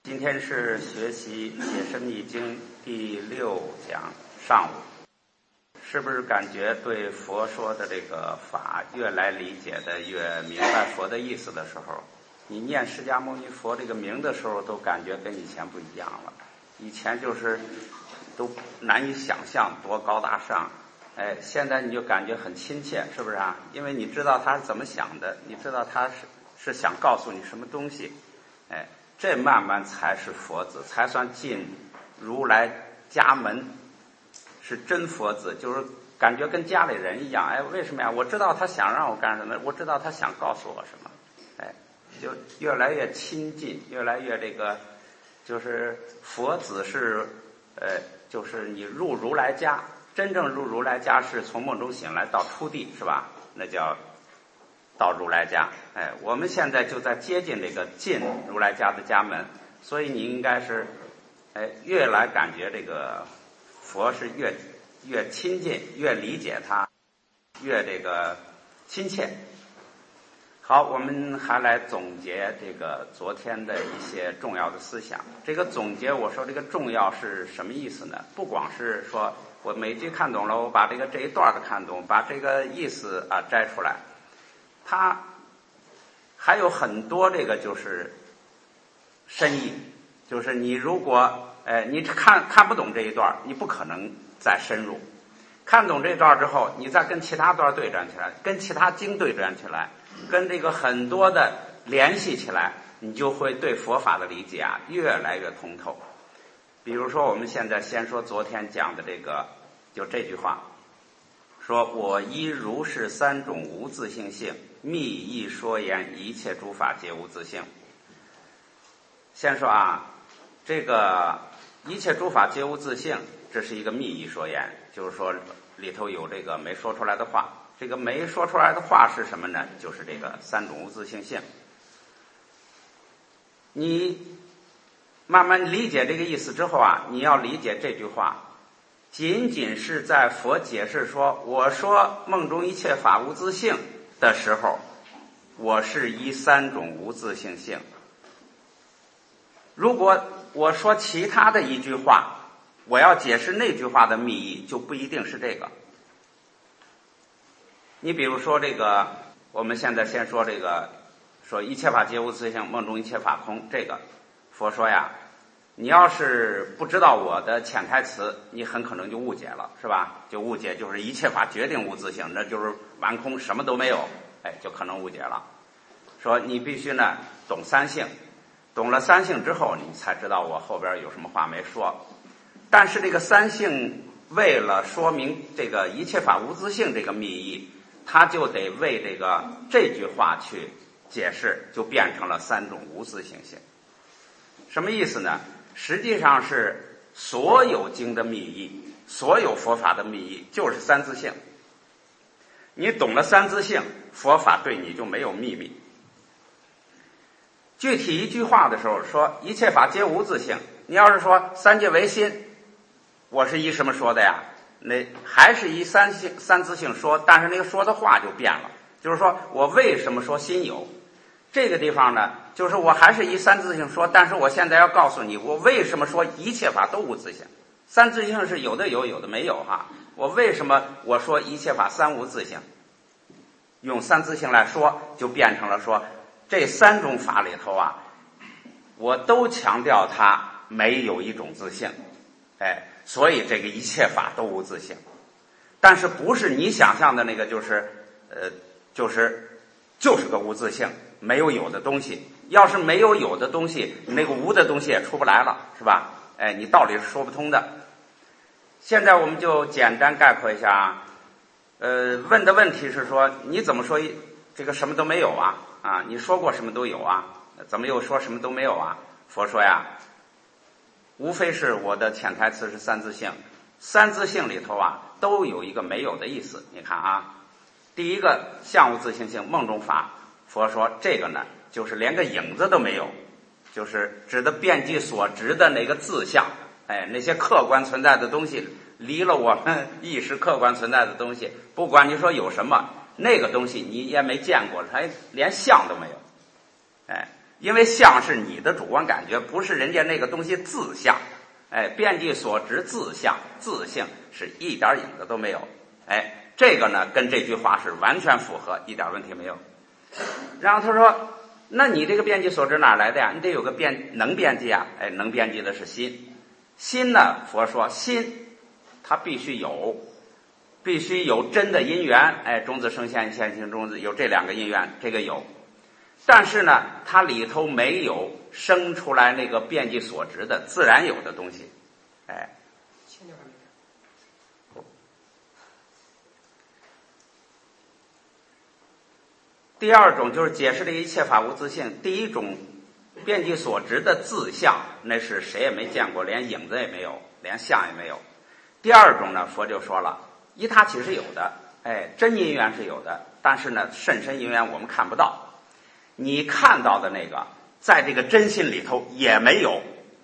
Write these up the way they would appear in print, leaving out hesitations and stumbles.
今天是学习《解深密经》第6讲上午，是不是感觉对佛说的这个法越来理解的越明白佛的意思的时候，你念释迦牟尼佛这个名的时候都感觉跟以前不一样了。以前就是都难以想象多高大上，现在你就感觉很亲切，是不是啊？因为你知道他是怎么想的，你知道他是想告诉你什么东西，这慢慢才是佛子，才算进如来家门，是真佛子，就是感觉跟家里人一样。为什么呀？我知道他想让我干什么，我知道他想告诉我什么，就越来越亲近，越来越这个，就是佛子是，就是你入如来家，真正入如来家是从梦中醒来到初地，是吧？那叫到如来家。我们现在就在接近这个进如来家的家门，所以你应该是越来感觉这个佛是越亲近，越理解他，越这个亲切。好，我们还来总结这个昨天的一些重要的思想。这个总结，我说这个重要是什么意思呢？不光是说我每句看懂了，我把这一段的看懂，把这个意思摘出来，它还有很多这个就是深意，就是你如果你看不懂这一段，你不可能再深入。看懂这一段之后，你再跟其他段对战起来，跟其他经对战起来，跟这个很多的联系起来，你就会对佛法的理解越来越通透。比如说我们现在先说昨天讲的这个，就这句话，说我依如是三种无自性性，密意说言，一切诸法皆无自性。先说这个一切诸法皆无自性，这是一个密意说言，就是说里头有这个没说出来的话。这个没说出来的话是什么呢？就是这个三种无自性性。你慢慢理解这个意思之后你要理解这句话仅仅是在佛解释说我说梦中一切法无自性的时候，我是依三种无自性性。如果我说其他的一句话，我要解释那句话的密意，就不一定是这个。你比如说这个，我们现在先说这个，说一切法皆无自性，梦中一切法空。这个佛说你要是不知道我的潜台词，你很可能就误解了，是吧？就误解就是一切法决定无自性，那就是完空，什么都没有，就可能误解了。说你必须呢懂三性，懂了三性之后，你才知道我后边有什么话没说。但是这个三性为了说明这个一切法无自性这个密意，他就得为这句话去解释，就变成了三种无自性性。什么意思呢？实际上是所有经的密意，所有佛法的密意就是三自性。你懂了三自性，佛法对你就没有秘密。具体一句话的时候说一切法皆无自性，你要是说三界唯心，我是依什么说的呀？那还是依三自性说，但是那个说的话就变了。就是说我为什么说心有？这个地方呢，就是我还是依三自性说，但是我现在要告诉你，我为什么说一切法都无自性？三自性是有的有，有的没有我为什么我说一切法三无自性？用三自性来说，就变成了说这三种法里头我都强调它没有一种自性，所以这个一切法都无自性。但是不是你想象的那个就是个无自性，没有有的东西。要是没有的东西，那个无的东西也出不来了，是吧？你道理是说不通的。现在我们就简单概括一下问的问题是说你怎么说这个什么都没有你说过什么都有怎么又说什么都没有佛说无非是我的潜台词是三自性，三自性里头都有一个没有的意思。你看第一个相无自性性，梦中法，佛说这个呢就是连个影子都没有，就是指的遍计所执的那个自相，那些客观存在的东西，离了我们意识客观存在的东西，不管你说有什么，那个东西你也没见过，它连相都没有。 因为相是你的主观感觉，不是人家那个东西自相。遍计所执自相自性是一点影子都没有。这个呢跟这句话是完全符合，一点问题没有。然后他说，那你这个遍计所执哪来的呀？你得有个能遍计啊。能遍计的是心。心呢，佛说心它必须有真的因缘。种子生现，现行种子，有这两个因缘，这个有。但是呢，它里头没有生出来那个遍计所执的自然有的东西。第二种就是解释这一切法无自性。第一种遍计所执的自相，那是谁也没见过，连影子也没有，连相也没有。第二种呢，佛就说了，依他起是有的，真因缘是有的，但是呢，甚深因缘我们看不到。你看到的那个，在这个真心里头也没有。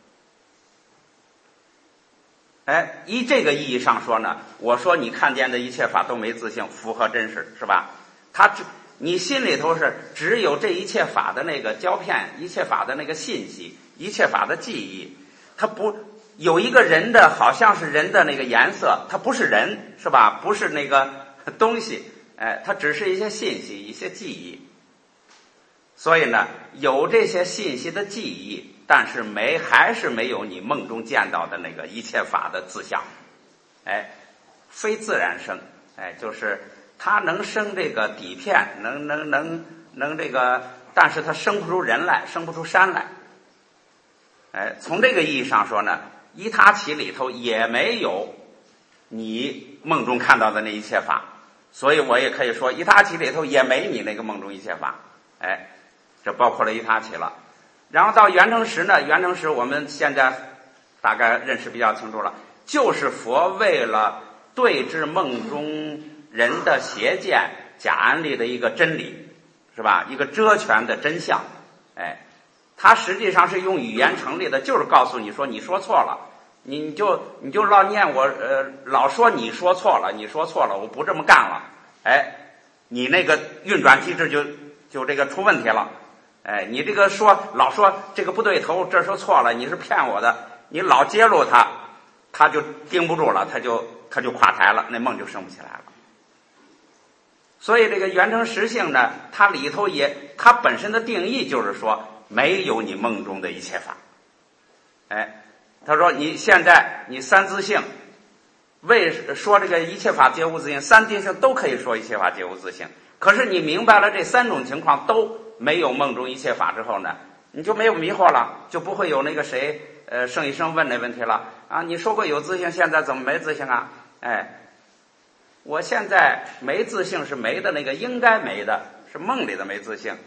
依这个意义上说呢，我说你看见的一切法都没自性，符合真实，是吧？你心里头是只有这一切法的那个胶片，一切法的那个信息，一切法的记忆。它不有一个人的，好像是人的那个颜色，它不是人，是吧？不是那个东西，它只是一些信息，一些记忆。所以呢，有这些信息的记忆，但是还是没有你梦中见到的那个一切法的自相。非自然生，就是它能生这个底片，能这个，但是它生不出人来，生不出山来。从这个意义上说呢，依他起里头也没有你梦中看到的那一切法，所以我也可以说依他起里头也没你那个梦中一切法。这包括了依他起了。然后到圆成实呢，圆成实我们现在大概认识比较清楚了，就是佛为了对治梦中人的邪见假安立的一个真理，是吧？一个遮权的真相。它实际上是用语言成立的，就是告诉你说你说错了，你就老念我老说你说错了，你说错了，我不这么干了。你那个运转机制就这个出问题了。你这个老说这个不对头，这说错了，你是骗我的，你老揭露他就盯不住了，他就垮台了，那梦就生不起来了。所以这个圆成实性呢，它里头它本身的定义就是说没有你梦中的一切法。他说你现在你三自性说这个一切法皆无自性，三谛性都可以说一切法皆无自性，可是你明白了这三种情况都没有梦中一切法之后呢，你就没有迷惑了，就不会有那个谁圣医生问那问题了啊！你说过有自性，现在怎么没自性啊？我现在没自性是没的那个应该没的，是梦里的没自性。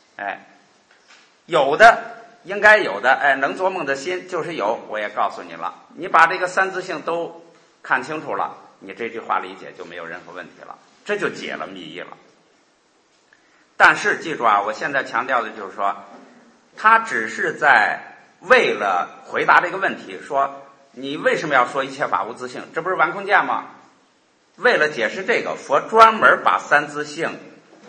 有的应该有的，能做梦的心就是有，我也告诉你了。你把这个三自性都看清楚了，你这句话理解就没有任何问题了，这就解了密意了。但是记住啊，我现在强调的就是说，他只是在为了回答这个问题，说你为什么要说一切法无自性？这不是顽空见吗？为了解释这个，佛专门把三自性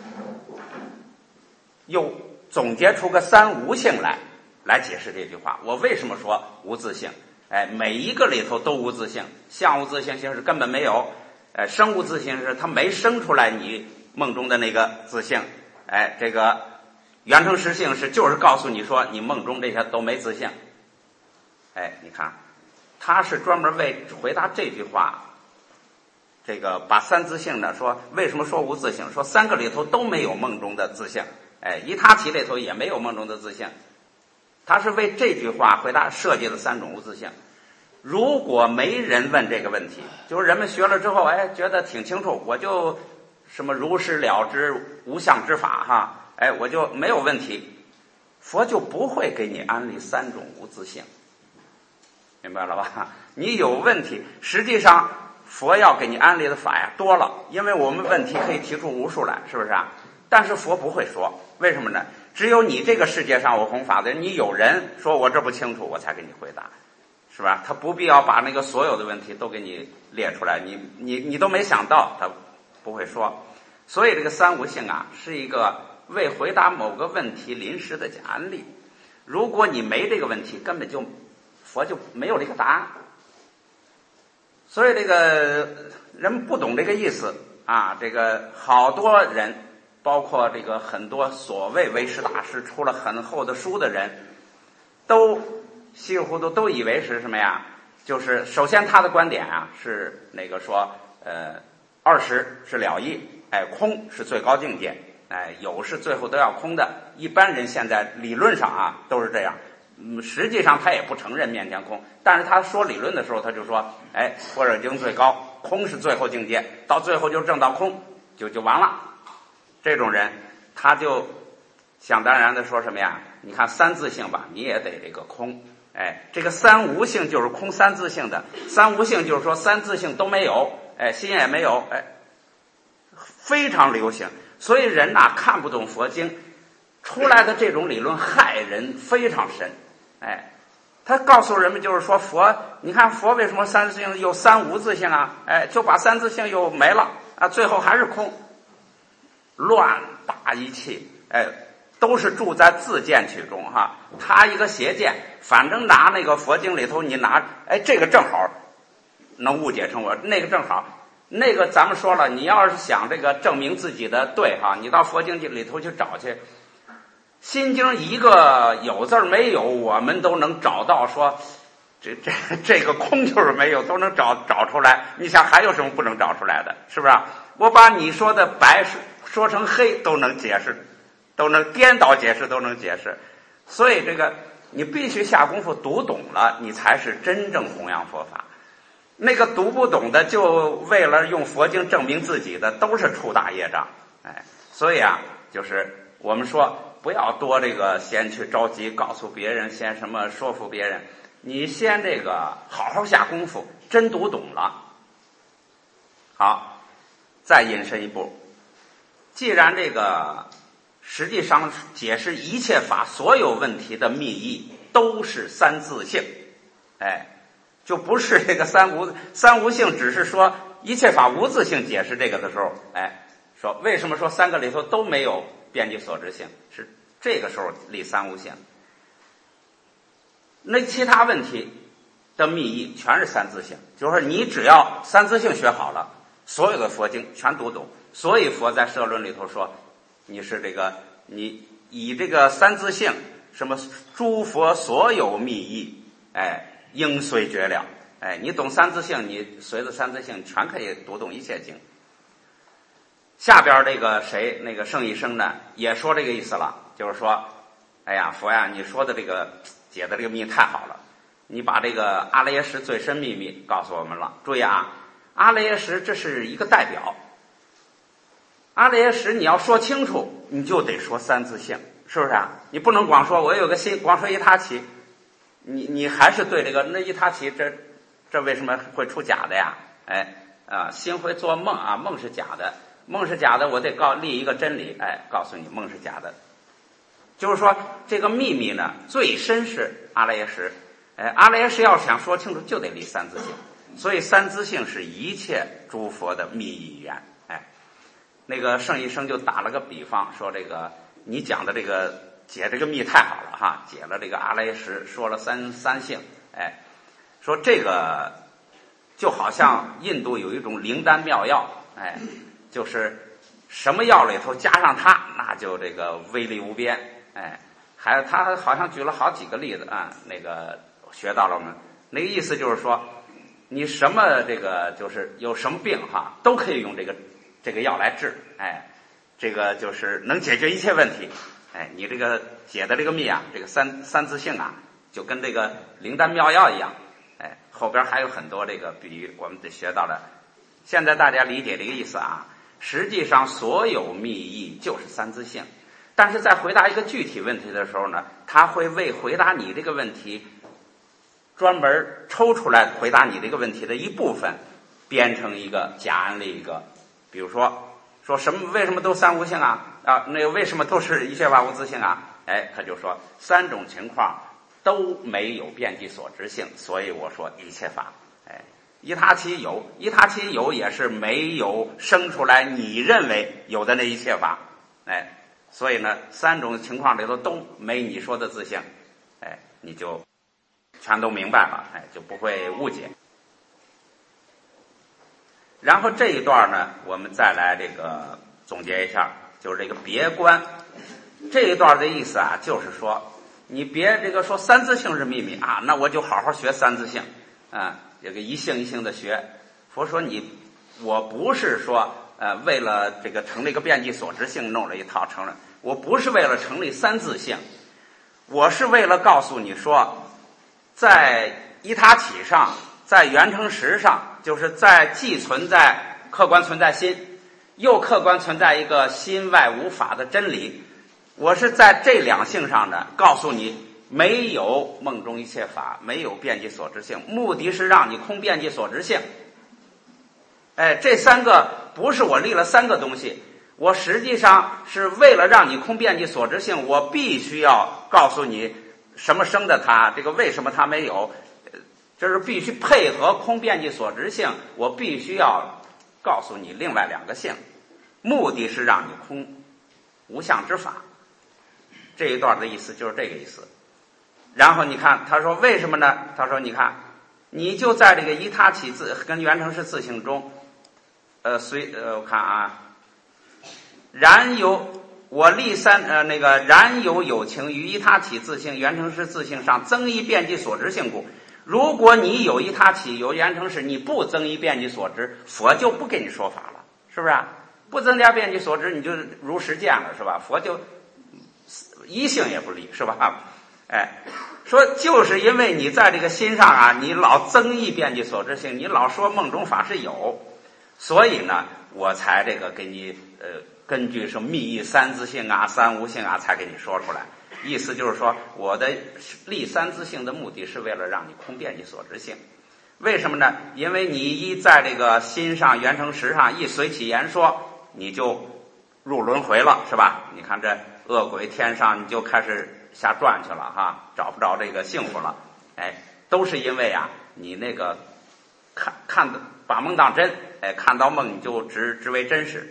又总结出个三无性来解释这句话。我为什么说无自性？每一个里头都无自性，相无自性是根本没有，生无自性是它没生出来你梦中的那个自性。这个圆成实性就是告诉你说你梦中这些都没自性。你看他是专门为回答这句话，这个把三自性呢说为什么说无自性，说三个里头都没有梦中的自性，依他起里头也没有梦中的自性，他是为这句话回答设计了三种无自性。如果没人问这个问题，就是人们学了之后觉得挺清楚，我就什么如实了知无相之法哈，我就没有问题，佛就不会给你安利三种无自性，明白了吧？你有问题，实际上佛要给你安利的法呀多了，因为我们问题可以提出无数来，是不是啊？但是佛不会说，为什么呢？只有你这个世界上我弘法的人，你有人说我这不清楚，我才给你回答，是吧？他不必要把那个所有的问题都给你列出来，你都没想到，他不会说。所以这个三无性啊，是一个为回答某个问题临时的假案例。如果你没这个问题，根本就佛就没有这个答案。所以这个人不懂这个意思啊，这个好多人，包括这个很多所谓唯识大师出了很厚的书的人，都稀里糊涂都以为是什么呀？就是首先他的观点啊是那个说20是了义，空是最高境界，有是最后都要空的。一般人现在理论上啊都是这样，实际上他也不承认面前空，但是他说理论的时候他就说，般若经最高，空是最后境界，到最后就证到空就完了。这种人他就想当然的说什么呀？你看三自性吧，你也得这个空。这个三无性就是空三自性的，三无性就是说三自性都没有，心也没有，非常流行。所以人呐看不懂佛经出来的这种理论害人非常深。他告诉人们就是说佛，你看佛为什么三自性有三无自性啊？就把三自性又没了啊，最后还是空，乱打一气，都是住在自见取中哈。他一个邪见，反正拿那个佛经里头，你拿这个正好能误解成我，那个正好，那个咱们说了，你要是想这个证明自己的对哈，你到佛经里头去找去。心经一个有字没有，我们都能找到说这个空就是没有，都能找出来。你想还有什么不能找出来的？是不是？我把你说的白说成黑都能解释，都能颠倒解释，都能解释。所以这个你必须下功夫读懂了，你才是真正弘扬佛法。那个读不懂的，就为了用佛经证明自己的，都是出大业障。所以啊，就是我们说不要多这个先去着急告诉别人，先什么说服别人，你先这个好好下功夫，真读懂了。好，再引申一步，既然这个实际上解释一切法所有问题的密意都是三自性，就不是这个三无性，只是说一切法无自性解释这个的时候，说为什么说三个里头都没有遍及所知性，是这个时候立三无性。那其他问题的密意全是三自性，就是说你只要三自性学好了，所有的佛经全读懂。所以佛在社论里头说，你是这个你以这个三自性什么诸佛所有密意，应随觉了。你懂三自性，你随着三自性全可以读懂一切经。下边这个谁那个圣一生呢也说这个意思了，就是说佛呀，你说的这个解的这个密太好了，你把这个阿赖耶识最深秘密告诉我们了。注意啊，阿赖耶识这是一个代表，阿赖耶识你要说清楚，你就得说三自性，是不是啊？你不能光说我有个心，光说一他起，你还是对这个那一他起，这为什么会出假的呀？心会做梦啊，梦是假的，梦是假的，我得立一个真理，告诉你梦是假的。就是说这个秘密呢，最深是阿赖耶识，阿赖耶识要想说清楚，就得立三自性。所以三自性是一切诸佛的密意源。那个圣一生就打了个比方，说这个你讲的这个解这个密太好了哈，解了这个阿赖耶识，说了三性，说这个就好像印度有一种灵丹妙药，就是什么药里头加上它，那就这个威力无边。还有他好像举了好几个例子啊，那个学到了吗？那个意思就是说，你什么这个就是有什么病哈，都可以用这个药来治，这个就是能解决一切问题。你这个解的这个密啊，这个三自性啊，就跟这个灵丹妙药一样。后边还有很多这个比喻我们得学到的。现在大家理解这个意思啊，实际上所有密意就是三自性。但是在回答一个具体问题的时候呢，他会为回答你这个问题专门抽出来回答你这个问题的一部分，编成一个假案例一个。比如说什么为什么都三无性啊？那个为什么都是一切法无自性啊？他就说三种情况都没有遍及所知性，所以我说一切法。一他其有，一他其有也是没有生出来你认为有的那一切法。 所以呢三种情况里头都没你说的自性，你就全都明白了，就不会误解。然后这一段呢我们再来这个总结一下，就是这个别观这一段的意思啊，就是说你别这个说三自性是秘密啊，那我就好好学三自性啊，这个一性一性的学。佛说我不是说为了这个成立个遍计所知性弄了一套成了，我不是为了成立三自性，我是为了告诉你说，在依他起上，在缘成实上，就是在既存在客观存在心，又客观存在一个心外无法的真理。我是在这两性上呢，告诉你没有梦中一切法，没有遍计所知性，目的是让你空遍计所知性。这三个不是我立了三个东西，我实际上是为了让你空遍计所知性，我必须要告诉你什么生的它，这个为什么它没有，就是必须配合空遍计所知性，我必须要告诉你另外两个性，目的是让你空无相之法。这一段的意思就是这个意思。然后你看他说为什么呢？他说你看你就在这个依他起自跟缘成实自性中我看啊，然有我立然有情于依他起自性缘成实自性上增益遍计所知性故。如果你有依他起有缘成实，你不增益遍计所知，佛就不给你说法了，是不是啊？不增加遍计所知，你就如实见了，是吧？佛就一性也不立，是吧？说就是因为你在这个心上啊，你老增益遍计所知性，你老说梦中法是有，所以呢我才这个给你根据什么密意三自性啊三无性啊才给你说出来。意思就是说我的立三自性的目的是为了让你空遍计所知性。为什么呢？因为你一在这个心上缘成实上一随起言说，你就入轮回了，是吧？你看这恶鬼天上你就开始瞎转去了哈，找不着这个幸福了。都是因为啊你那个看把梦当真，看到梦你就只为真实。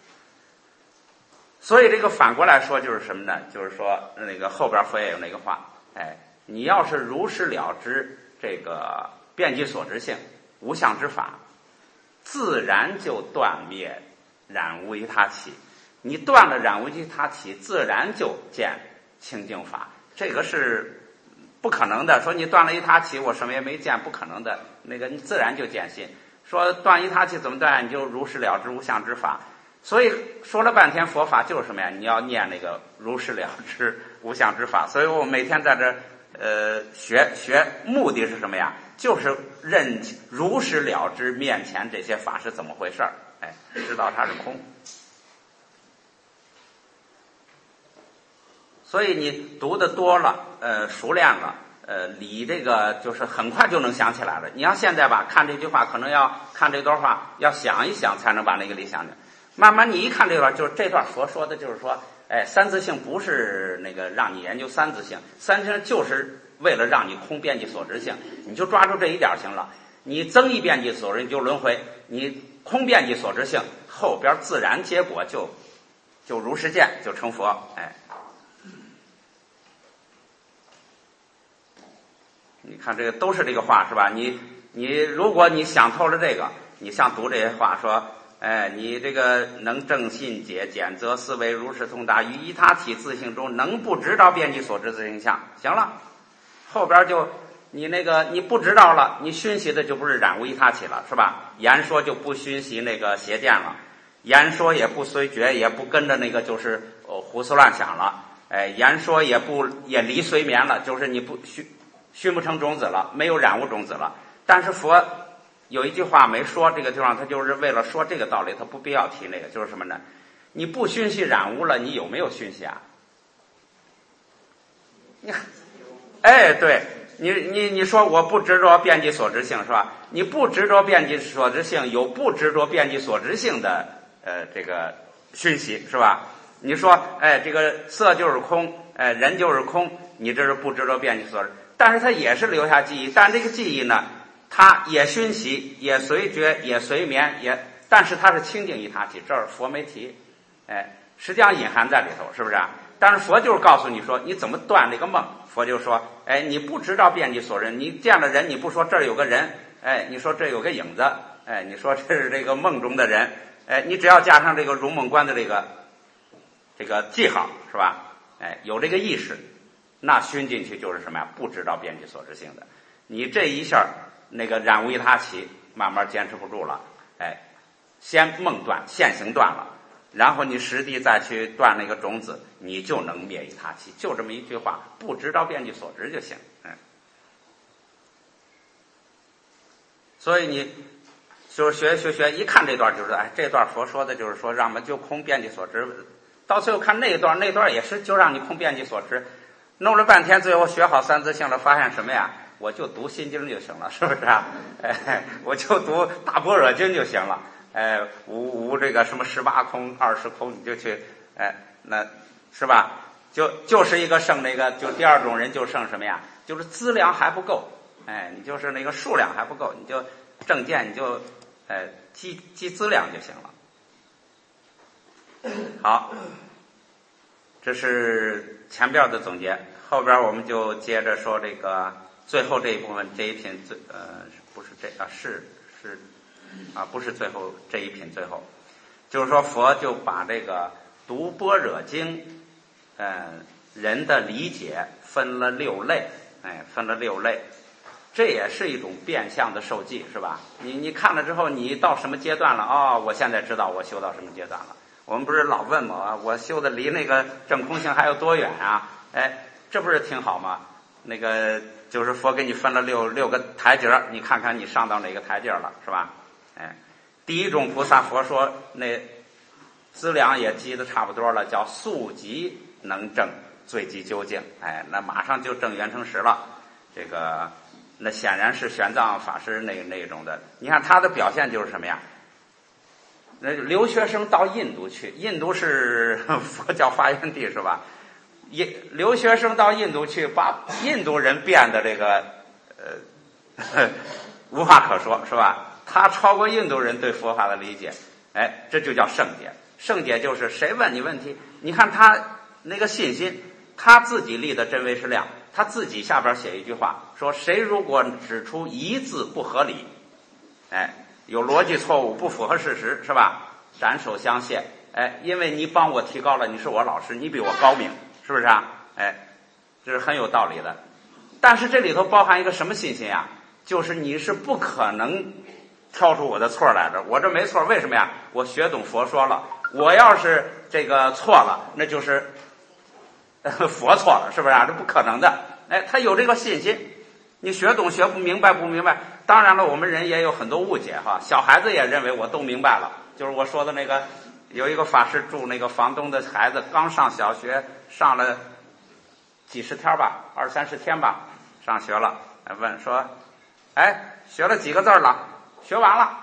所以这个反过来说就是什么呢？就是说那个后边佛也有那个话，你要是如实了知这个遍计所知性无相之法，自然就断灭染无依他起。你断了染无依他起，自然就见清净法，这个是不可能的。说你断了依他起，我什么也没见，不可能的。那个你自然就见心。说断依他起怎么断？你就如实了知无相之法。所以说了半天佛法就是什么呀？你要念那个如实了知无相之法。所以我每天在这学目的是什么呀？就是如实了知面前这些法是怎么回事儿，知道它是空。所以你读的多了，熟练了，理这个就是很快就能想起来了。你要现在吧看这句话，可能要看这段话要想一想才能把那个理想的。慢慢你一看这段，就是这段佛说的就是说，三自性不是那个让你研究三自性，三自性就是为了让你空遍计所知性，你就抓住这一点行了。你增益遍计所知你就轮回，你空遍计所知性，后边自然结果就如实见，就成佛。你看这个都是这个话是吧？你如果你想透了这个，你像读这些话说，你这个能正信解简则思维如实通达于依他起自性中，能不知道遍计所知自性相，行了，后边就你那个你不知道了，你熏习的就不是染无依他起了，是吧？言说就不熏习那个邪见了，言说也不随觉，也不跟着那个就是胡思乱想了，言说也离随眠了，就是你不熏不成种子了，没有染污种子了。但是佛有一句话没说，这个地方他就是为了说这个道理，他不必要提那个，就是什么呢？你不熏习染污了，你有没有熏习啊？对，你说我不执着遍计所知性是吧？你不执着遍计所知性，有不执着遍计所知性的这个熏习是吧？你说这个色就是空，人就是空，你这是不执着遍计所知，但是它也是留下记忆，但这个记忆呢，它也熏习，也随觉，也随眠，但是它是清净依他起，这儿佛没提。 实际上隐含在里头，是不是啊？但是佛就是告诉你说你怎么断这个梦。佛就说，哎，你不知道遍计所人，你见了人，你不说这儿有个人，哎，你说这有个影子，哎，你说这是这个梦中的人，哎，你只要加上这个如梦观的这个记号，是吧？哎，有这个意识，那熏进去就是什么呀？不知道遍计所知性的。你这一下那个染无一他起，慢慢坚持不住了，哎，先梦断，现行断了。然后你实地再去断那个种子，你就能灭一他气，就这么一句话，不知道遍计所知就行。所以你就是学，一看这段就是，哎，这段佛说的就是说让我们就空遍计所知。到最后看那段也是就让你空遍计所知，弄了半天，最后学好三自性了，发现什么呀？我就读心经就行了，是不是啊？哎，我就读大般若经就行了。哎，无这个什么18空20空，你就去，哎，那是吧？就是一个剩那个，就第二种人就剩什么呀？就是资粮还不够，哎，你就是那个数量还不够，你就正见你就，积资粮就行了。好，这是前边的总结，后边我们就接着说这个最后这一部分这一品不是这是。不是最后这一品，最后就是说佛就把这个读般若经，人的理解分了6类，分了6类，这也是一种变相的受记，是吧？你看了之后，你到什么阶段了？哦，我现在知道我修到什么阶段了。我们不是老问吗？我修的离那个正空性还有多远啊？哎，这不是挺好吗？那个就是佛给你分了六个台阶，你看看你上到哪个台阶了，是吧？哎，第一种菩萨佛说那资粮也积的差不多了，叫速疾能证最极究竟，哎，那马上就证圆成实了。这个那显然是玄奘法师那种的。你看他的表现就是什么呀？那留学生到印度去，印度是佛教发源地，是吧？留学生到印度去，把印度人变得这个无话可说，是吧？他超过印度人对佛法的理解，哎，这就叫圣解。圣解就是谁问你问题，你看他那个信心，他自己立的真唯识量，他自己下边写一句话，说谁如果指出一字不合理，哎，有逻辑错误，不符合事实，是吧？斩首相谢，哎，因为你帮我提高了，你是我老师，你比我高明，是不是啊？哎，这是很有道理的。但是这里头包含一个什么信心啊？就是你是不可能挑出我的错来的，我这没错，为什么呀？我学懂佛说了，我要是这个错了，那就是佛错了，是不是啊？这不可能的。哎，他有这个信心。你学懂学不明白，当然了，我们人也有很多误解哈。小孩子也认为我都明白了，就是我说的那个，有一个法师住那个房东的孩子，刚上小学，上了几十天吧，20、30天吧，上学了，问说，哎，学了几个字了？学完了。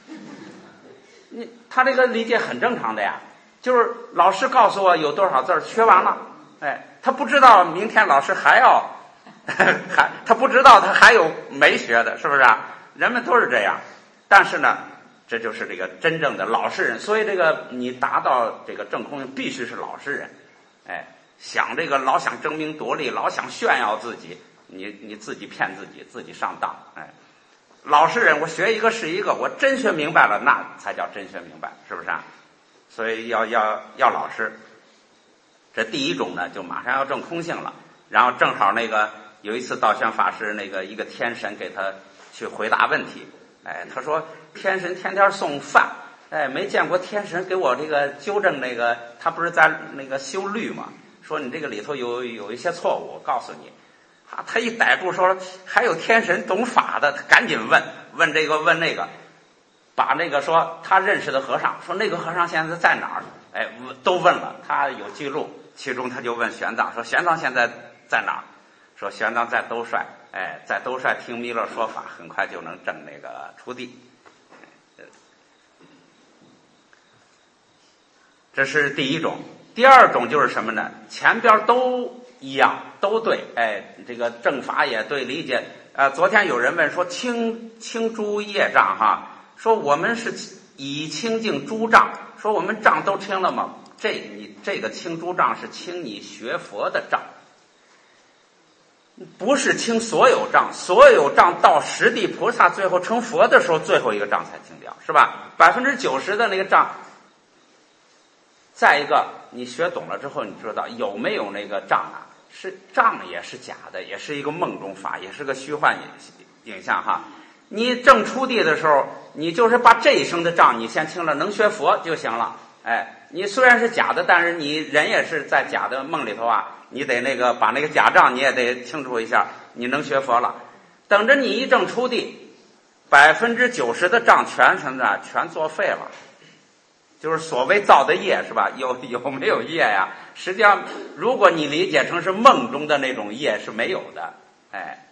他这个理解很正常的呀，就是老师告诉我有多少字，学完了。哎，他不知道明天老师还要他不知道他还有没学的，是不是啊？人们都是这样。但是呢，这就是这个真正的老实人。所以这个你达到这个正空必须是老实人。哎，想这个老想争名夺利，老想炫耀自己，你自己骗自己，自己上当。哎，老实人我学一个是一个，我真学明白了，那才叫真学明白，是不是啊？所以要老实。这第一种呢，就马上要证空性了。然后正好那个有一次道宣法师那个一个天神给他去回答问题，哎，他说天神天天送饭，哎，没见过天神给我这个纠正那个，他不是在那个修律嘛，说你这个里头有一些错误，我告诉你。他一逮住说还有天神懂法的，他赶紧问这个问那个，把那个说他认识的和尚说那个和尚现在在哪儿，哎，都问了，他有记录。其中他就问玄奘说玄奘现在在哪儿？说玄奘在兜率，哎，在兜率听弥勒说法，很快就能证那个出地。这是第一种。第二种就是什么呢？前边都一样，都对，哎，这个正法也对，理解。昨天有人问说清诸业障哈，说我们是以清净诸障，说我们障都清了吗？ 这个清诸障是清你学佛的障，不是清所有障，所有障到十地菩萨最后成佛的时候，最后一个障才清掉，是吧？90%的那个障。再一个，你学懂了之后，你知道有没有那个障啊？是障也是假的，也是一个梦中法，也是个虚幻影像哈。你正出地的时候，你就是把这一生的障你先清了，能学佛就行了。哎，你虽然是假的，但是你人也是在假的梦里头啊，你得那个把那个假障你也得清除一下，你能学佛了。等着你一正出地，90%的障全作废了。就是所谓造的业是吧？有没有业呀？实际上，如果你理解成是梦中的那种业是没有的，哎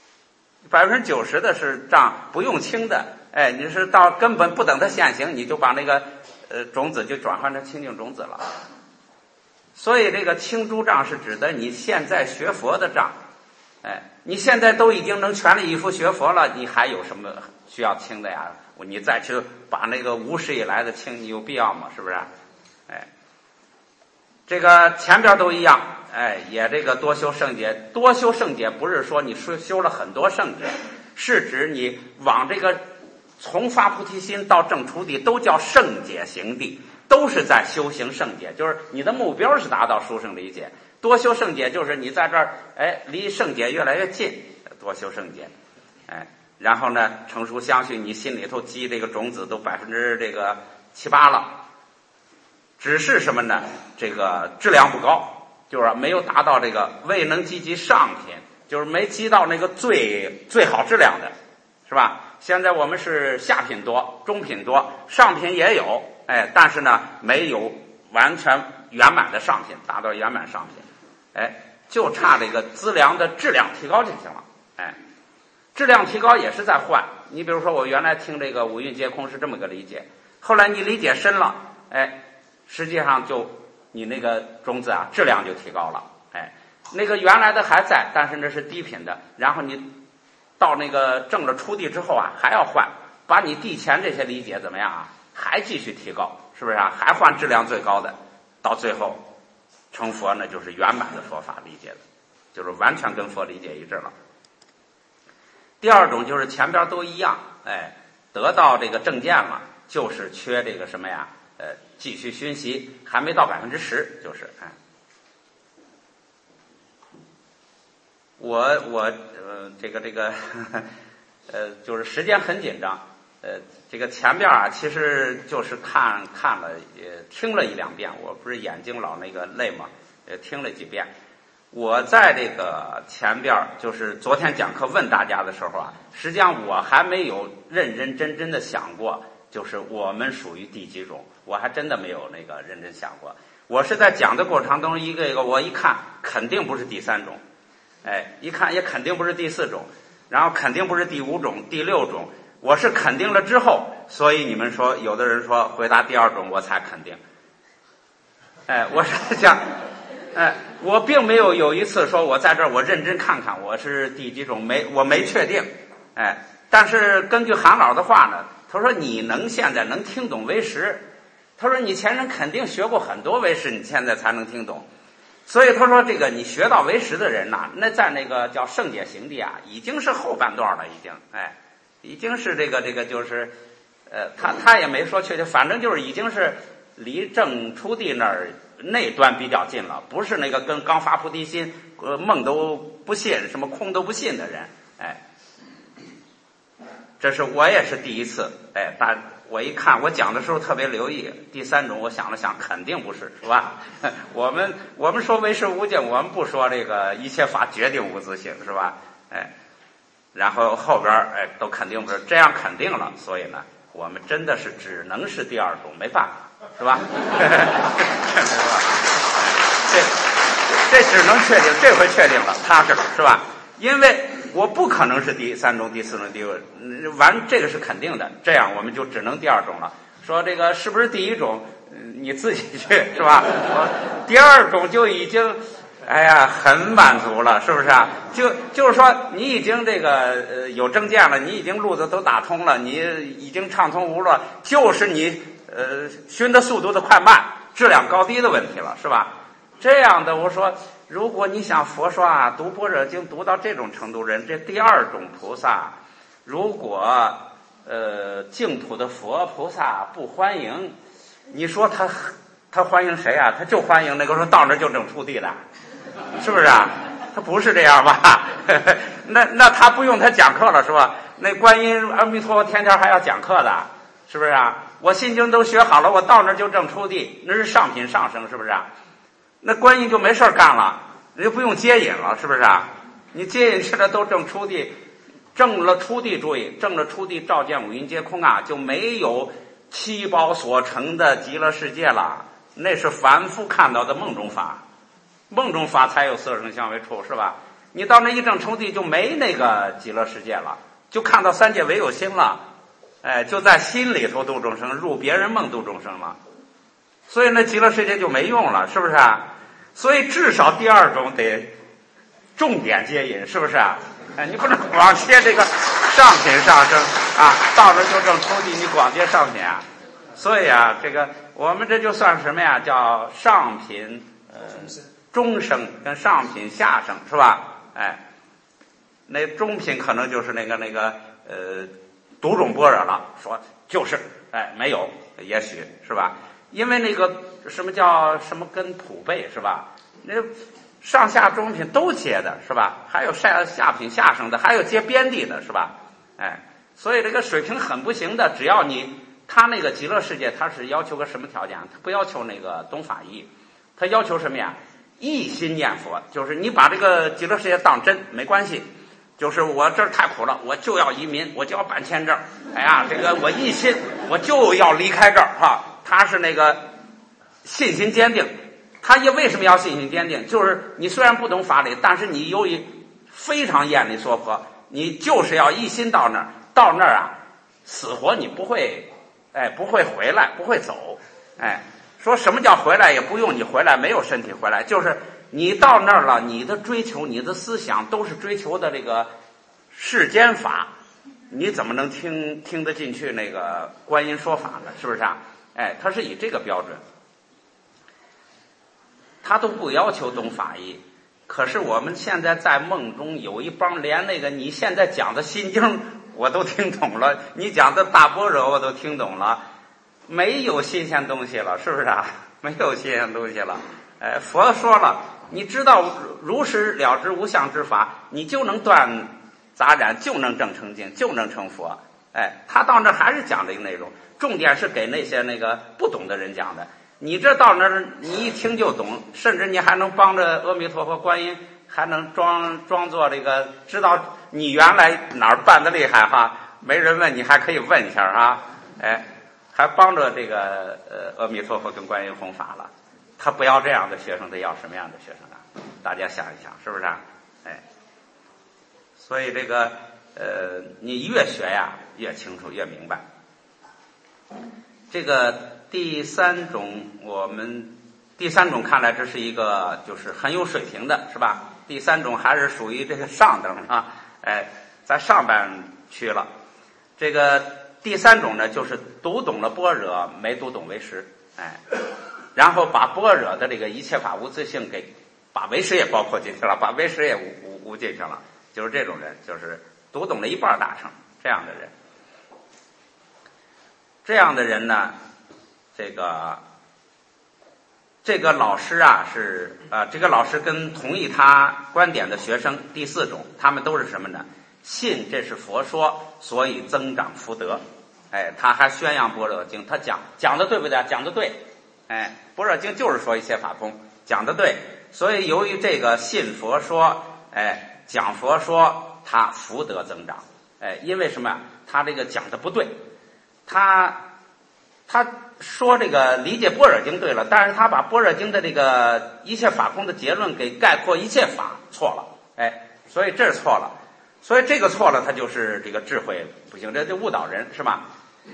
，90%的是障不用清的，哎，你是到根本不等它现行，你就把那个种子就转换成清净种子了。所以这个清诸障是指的你现在学佛的障，哎，你现在都已经能全力以赴学佛了，你还有什么需要清的呀？你再去把那个无始以来的清，你有必要吗？是不是？哎，这个前边都一样，哎，也这个多修圣解。多修圣解不是说你修了很多圣解，是指你往这个从发菩提心到正出地都叫圣解行地，都是在修行圣解，就是你的目标是达到殊胜理解。多修圣解就是你在这儿，哎，离圣解越来越近，多修圣解，哎。然后呢，成熟相续，你心里头积这个种子都7%了，只是什么呢？这个质量不高，就是没有达到这个未能积极上品，就是没积到那个最好质量的，是吧？现在我们是下品多，中品多，上品也有，哎，但是呢，没有完全圆满的上品，达到圆满上品，哎，就差这个资粮的质量提高就行了，哎。质量提高也是在换，你比如说我原来听这个五蕴皆空是这么个理解，后来你理解深了，哎，实际上就你那个种子啊质量就提高了，哎，那个原来的还在，但是那是低品的，然后你到那个正了出地之后啊还要换，把你地前这些理解怎么样啊，还继续提高，是不是啊？还换质量最高的，到最后成佛呢就是圆满的佛法理解的，就是完全跟佛理解一致了。第二种就是前边都一样，哎，得到这个正见了，就是缺这个什么呀？继续熏习，还没到10%，就是哎。我这个就是时间很紧张，这个前边啊，其实就是看了也听了1-2遍，我不是眼睛老那个累嘛，听了几遍。我在这个前边就是昨天讲课问大家的时候啊，实际上我还没有认认真真的想过，就是我们属于第几种，我还真的没有那个认真想过。我是在讲的过程当中一个一个，我一看肯定不是第3种，哎，一看也肯定不是第4种，然后肯定不是第5种、第6种，我是肯定了之后，所以你们说有的人说回答第2种我才肯定，哎，我是讲。哎，我并没有一次说我在这儿我认真看看我是第几种，我没确定，哎，但是根据韩老的话呢，他说你现在能听懂唯识，他说你前人肯定学过很多唯识，你现在才能听懂，所以他说这个你学到唯识的人呐，那在那个叫圣解行地啊，已经是后半段了，已经是这个就是他也没说确切，反正就是已经是离正出地那儿那端比较近了，不是那个跟刚发菩提心梦都不信什么空都不信的人，哎，这是我也是第一次，哎，但我一看我讲的时候特别留意第3种，我想了想肯定不是，是吧？我们说唯识无尽，我们不说这个一切法决定无自性，是吧？哎，然后后边哎都肯定不是，这样肯定了，所以呢我们真的是只能是第2种，没办法，是吧？这只能确定，这回确定了，踏实了，是吧？因为我不可能是第3种、第4种、第5，这个是肯定的，这样我们就只能第2种了。说这个是不是第1种，你自己去，是吧？第2种就已经，哎呀，很满足了，是不是啊？就是说，你已经这个有正见了，你已经路子都打通了，你已经畅通无乱，就是你熏的速度的快慢， 质量高低的问题了，是吧？这样的，我说，如果你想佛说啊，读般若经读到这种程度人，这第二种菩萨，如果净土的佛菩萨不欢迎，你说他欢迎谁啊？他就欢迎那个说到那就正出地的，是不是啊？他不是这样吧？那他不用他讲课了是吧？那观音阿弥陀佛天天还要讲课的，是不是啊？我心经都学好了，我到那就正出地，那是上品上升，是不是啊？那观音就没事干了，你就不用接引了，是不是啊？你接引去了都正出地，正了出地，注意，正了出地照见五蕴皆空啊，就没有七宝所成的极乐世界了，那是凡夫看到的梦中法，梦中法才有色声香味触，是吧？你到那一正出地就没那个极乐世界了，就看到三界唯有心了，就在心里头度众生，入别人梦度众生了，所以那极乐世界就没用了，是不是啊？所以至少第二种得重点接引，是不是啊？你不能光接这个上品上升啊，到这就正出地，你光接上品啊。所以啊，这个我们这就算什么呀？叫上品中升跟上品下升，是吧？那中品可能就是那个独种般若了，说就是没有，也许是吧？因为那个什么叫什么跟普被是吧？那上下中品都接的是吧？还有下品下升的，还有接边地的是吧？所以这个水平很不行的，只要他那个极乐世界，他是要求个什么条件？他不要求那个懂法义，他要求什么呀？一心念佛，就是你把这个极乐世界当真没关系，就是我这儿太苦了，我就要移民，我就要办签证，这个我一心我就要离开这儿哈。他是那个信心坚定，他也为什么要信心坚定？就是你虽然不懂法理，但是你由于非常厌离娑婆，你就是要一心到那儿啊，死活你不会回来，不会走。说什么叫回来？也不用你回来，没有身体回来，就是你到那儿了，你的追求，你的思想都是追求的这个世间法，你怎么能听得进去那个观音说法呢？是不是啊？他是以这个标准，他都不要求懂法义。可是我们现在在梦中有一帮连那个你现在讲的心经我都听懂了，你讲的大般若我都听懂了，没有新鲜东西了，是不是啊？没有新鲜东西了。佛说了，你知道如实了知无相之法，你就能断杂染，就能证成净，就能成佛。他到那还是讲这个内容，重点是给那些那个不懂的人讲的。你这到那儿你一听就懂，甚至你还能帮着阿弥陀佛观音，还能装作这个知道你原来哪儿办的厉害哈，没人问你还可以问一下啊，还帮着这个阿弥陀佛跟观音弘法了。他不要这样的学生，他要什么样的学生啊？大家想一想，是不是啊？所以这个你越学呀越清楚越明白。这个第三种看来这是一个就是很有水平的，是吧？第三种还是属于这个上等啊，在上半区了。这个第三种呢，就是读懂了般若，没读懂唯识，然后把般若的这个一切法无自性给把唯识也包括进去了，把唯识也无进去了，就是这种人，就是读懂了一半大乘这样的人。这样的人呢，这个老师啊是这个老师跟同意他观点的学生第四种，他们都是什么呢？信这是佛说，所以增长福德。他还宣扬般若经，他讲的对不对？讲的对。般若经就是说一切法空，讲的对。所以由于这个信佛说，讲佛说，他福德增长。因为什么？他这个讲的不对。他说这个理解般若经对了，但是他把般若经的这个一切法空的结论给概括一切法错了，所以这是错了，所以这个错了，他就是这个智慧不行，这就误导人，是吧？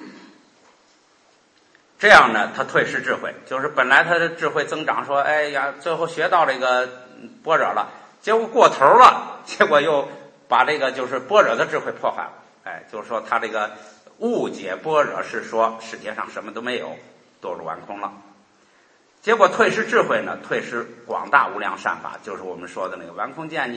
这样呢，他退失智慧，就是本来他的智慧增长，说最后学到这个般若了，结果过头了，结果又把这个就是般若的智慧破坏了，就是说他这个误解般若是说世界上什么都没有，堕入完空了。 结果退失智慧呢，退失广大无量善法，就是我们说的那个完空见。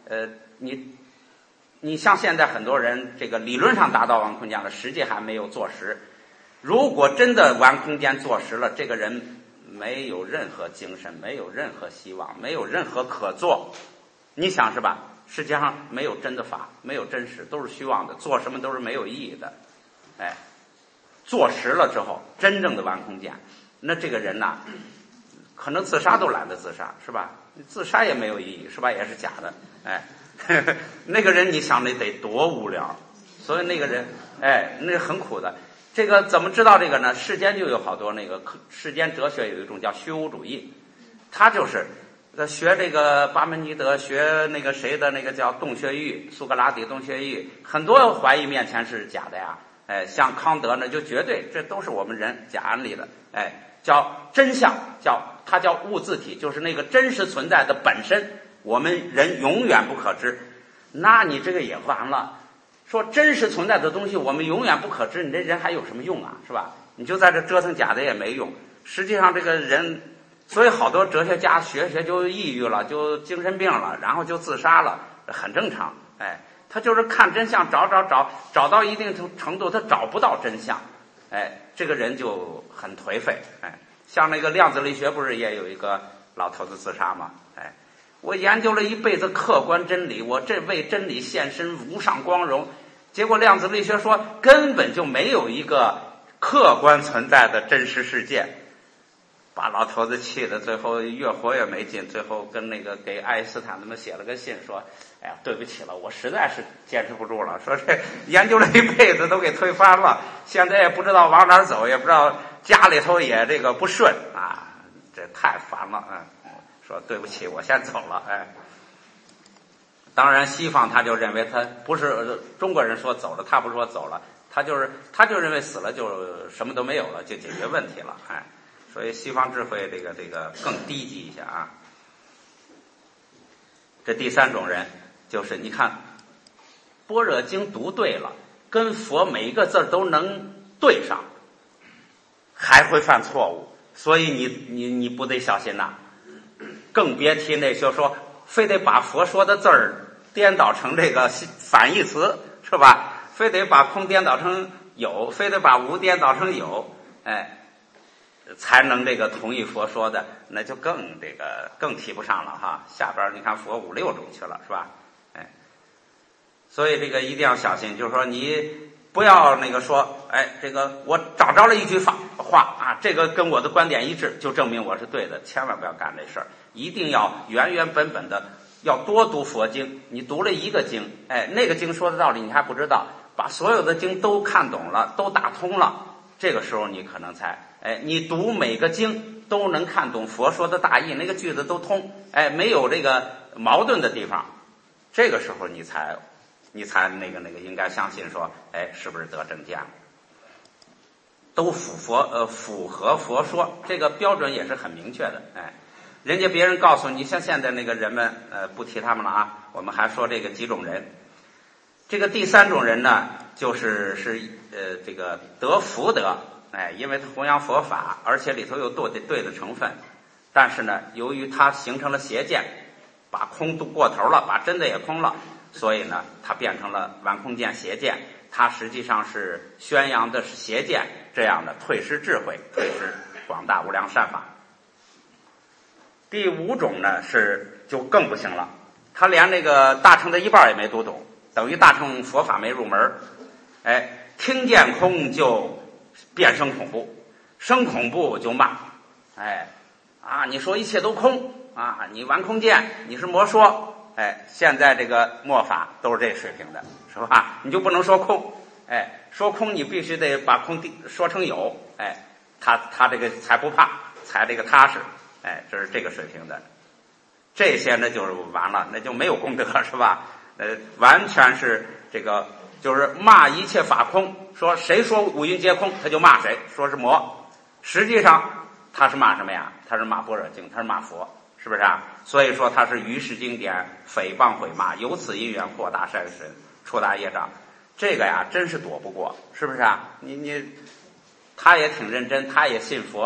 你像现在很多人这个理论上达到完空见了，实际还没有坐实。如果真的完空见坐实了，这个人没有任何精神，没有任何希望，没有任何可做。你想是吧？世界上没有真的法，没有真实，都是虚妄的，做什么都是没有意义的。坐实了之后，真正的完空见，那这个人呐，可能自杀都懒得自杀，是吧？自杀也没有意义，是吧？也是假的。那个人你想那得多无聊，所以那个人那很苦的。这个怎么知道这个呢？世间就有好多那个世间哲学有一种叫虚无主义，他就是学这个巴门尼德，学那个谁的那个叫洞穴喻，苏格拉底洞穴喻，很多怀疑面前是假的呀。像康德呢就绝对这都是我们人假安利的。叫真相，它叫物自体，就是那个真实存在的本身，我们人永远不可知。那你这个也完了。说真实存在的东西我们永远不可知，你这人还有什么用啊，是吧？你就在这折腾假的也没用。实际上这个人，所以好多哲学家学就抑郁了，就精神病了，然后就自杀了，很正常。他就是看真相找到一定程度他找不到真相，这个人就很颓废。像那个量子力学不是也有一个老头子自杀吗？我研究了一辈子客观真理，我这为真理献身无上光荣，结果量子力学说根本就没有一个客观存在的真实世界，把老头子气得最后越活越没劲，最后跟那个给爱因斯坦他们写了个信说，哎呀对不起了，我实在是坚持不住了，说这研究了一辈子都给推翻了，现在也不知道往哪儿走，也不知道家里头也这个不顺啊，这太烦了。说对不起，我先走了。当然西方他就认为他不是中国人说走了，他不是说走了，他就认为死了就什么都没有了，就解决问题了。所以西方智慧这个更低级一些啊。这第三种人就是你看般若经读对了，跟佛每一个字都能对上，还会犯错误，所以你不得小心呐。更别提那些说非得把佛说的字儿颠倒成这个反义词，是吧？非得把空颠倒成有，非得把无颠倒成有，才能这个同意佛说的，那就更提不上了哈。下边你看佛5、6种去了，是吧？所以这个一定要小心，就是说你不要那个说，这个我找着了一句话啊，这个跟我的观点一致，就证明我是对的，千万不要干这事儿。一定要原本的，要多读佛经。你读了一个经，那个经说的道理你还不知道，把所有的经都看懂了，都打通了，这个时候你可能才，你读每个经都能看懂佛说的大意，那个句子都通，没有这个矛盾的地方，这个时候你才那个应该相信说，是不是得正见了？都符合佛说，这个标准也是很明确的。人家别人告诉你，像现在那个人们，不提他们了啊，我们还说这个几种人。这个第三种人呢，就是这个得福德，因为他弘扬佛法，而且里头有对的成分，但是呢，由于他形成了邪见，把空度过头了，把真的也空了，所以呢，他变成了完空见邪见，他实际上是宣扬的是邪见，这样的退失智慧，退失广大无量善法。第5种呢就更不行了，他连那个大乘的一半也没读懂，等于大乘佛法没入门。听见空就变生恐怖，生恐怖就骂，你说一切都空啊，你完空见，你是魔说，现在这个末法都是这水平的，是吧？你就不能说空，说空你必须得把空说成有，他这个才不怕，才这个踏实。这是这个水平的，这些呢就是完了，那就没有功德，是吧？完全是这个，就是骂一切法空，说谁说五蕴皆空，他就骂谁，说是魔。实际上他是骂什么呀？他是骂般若经，他是骂佛，是不是啊？所以说他是于是经典诽谤毁骂，由此因缘扩大善神，触大业障。这个呀，真是躲不过，是不是啊？他也挺认真，他也信佛。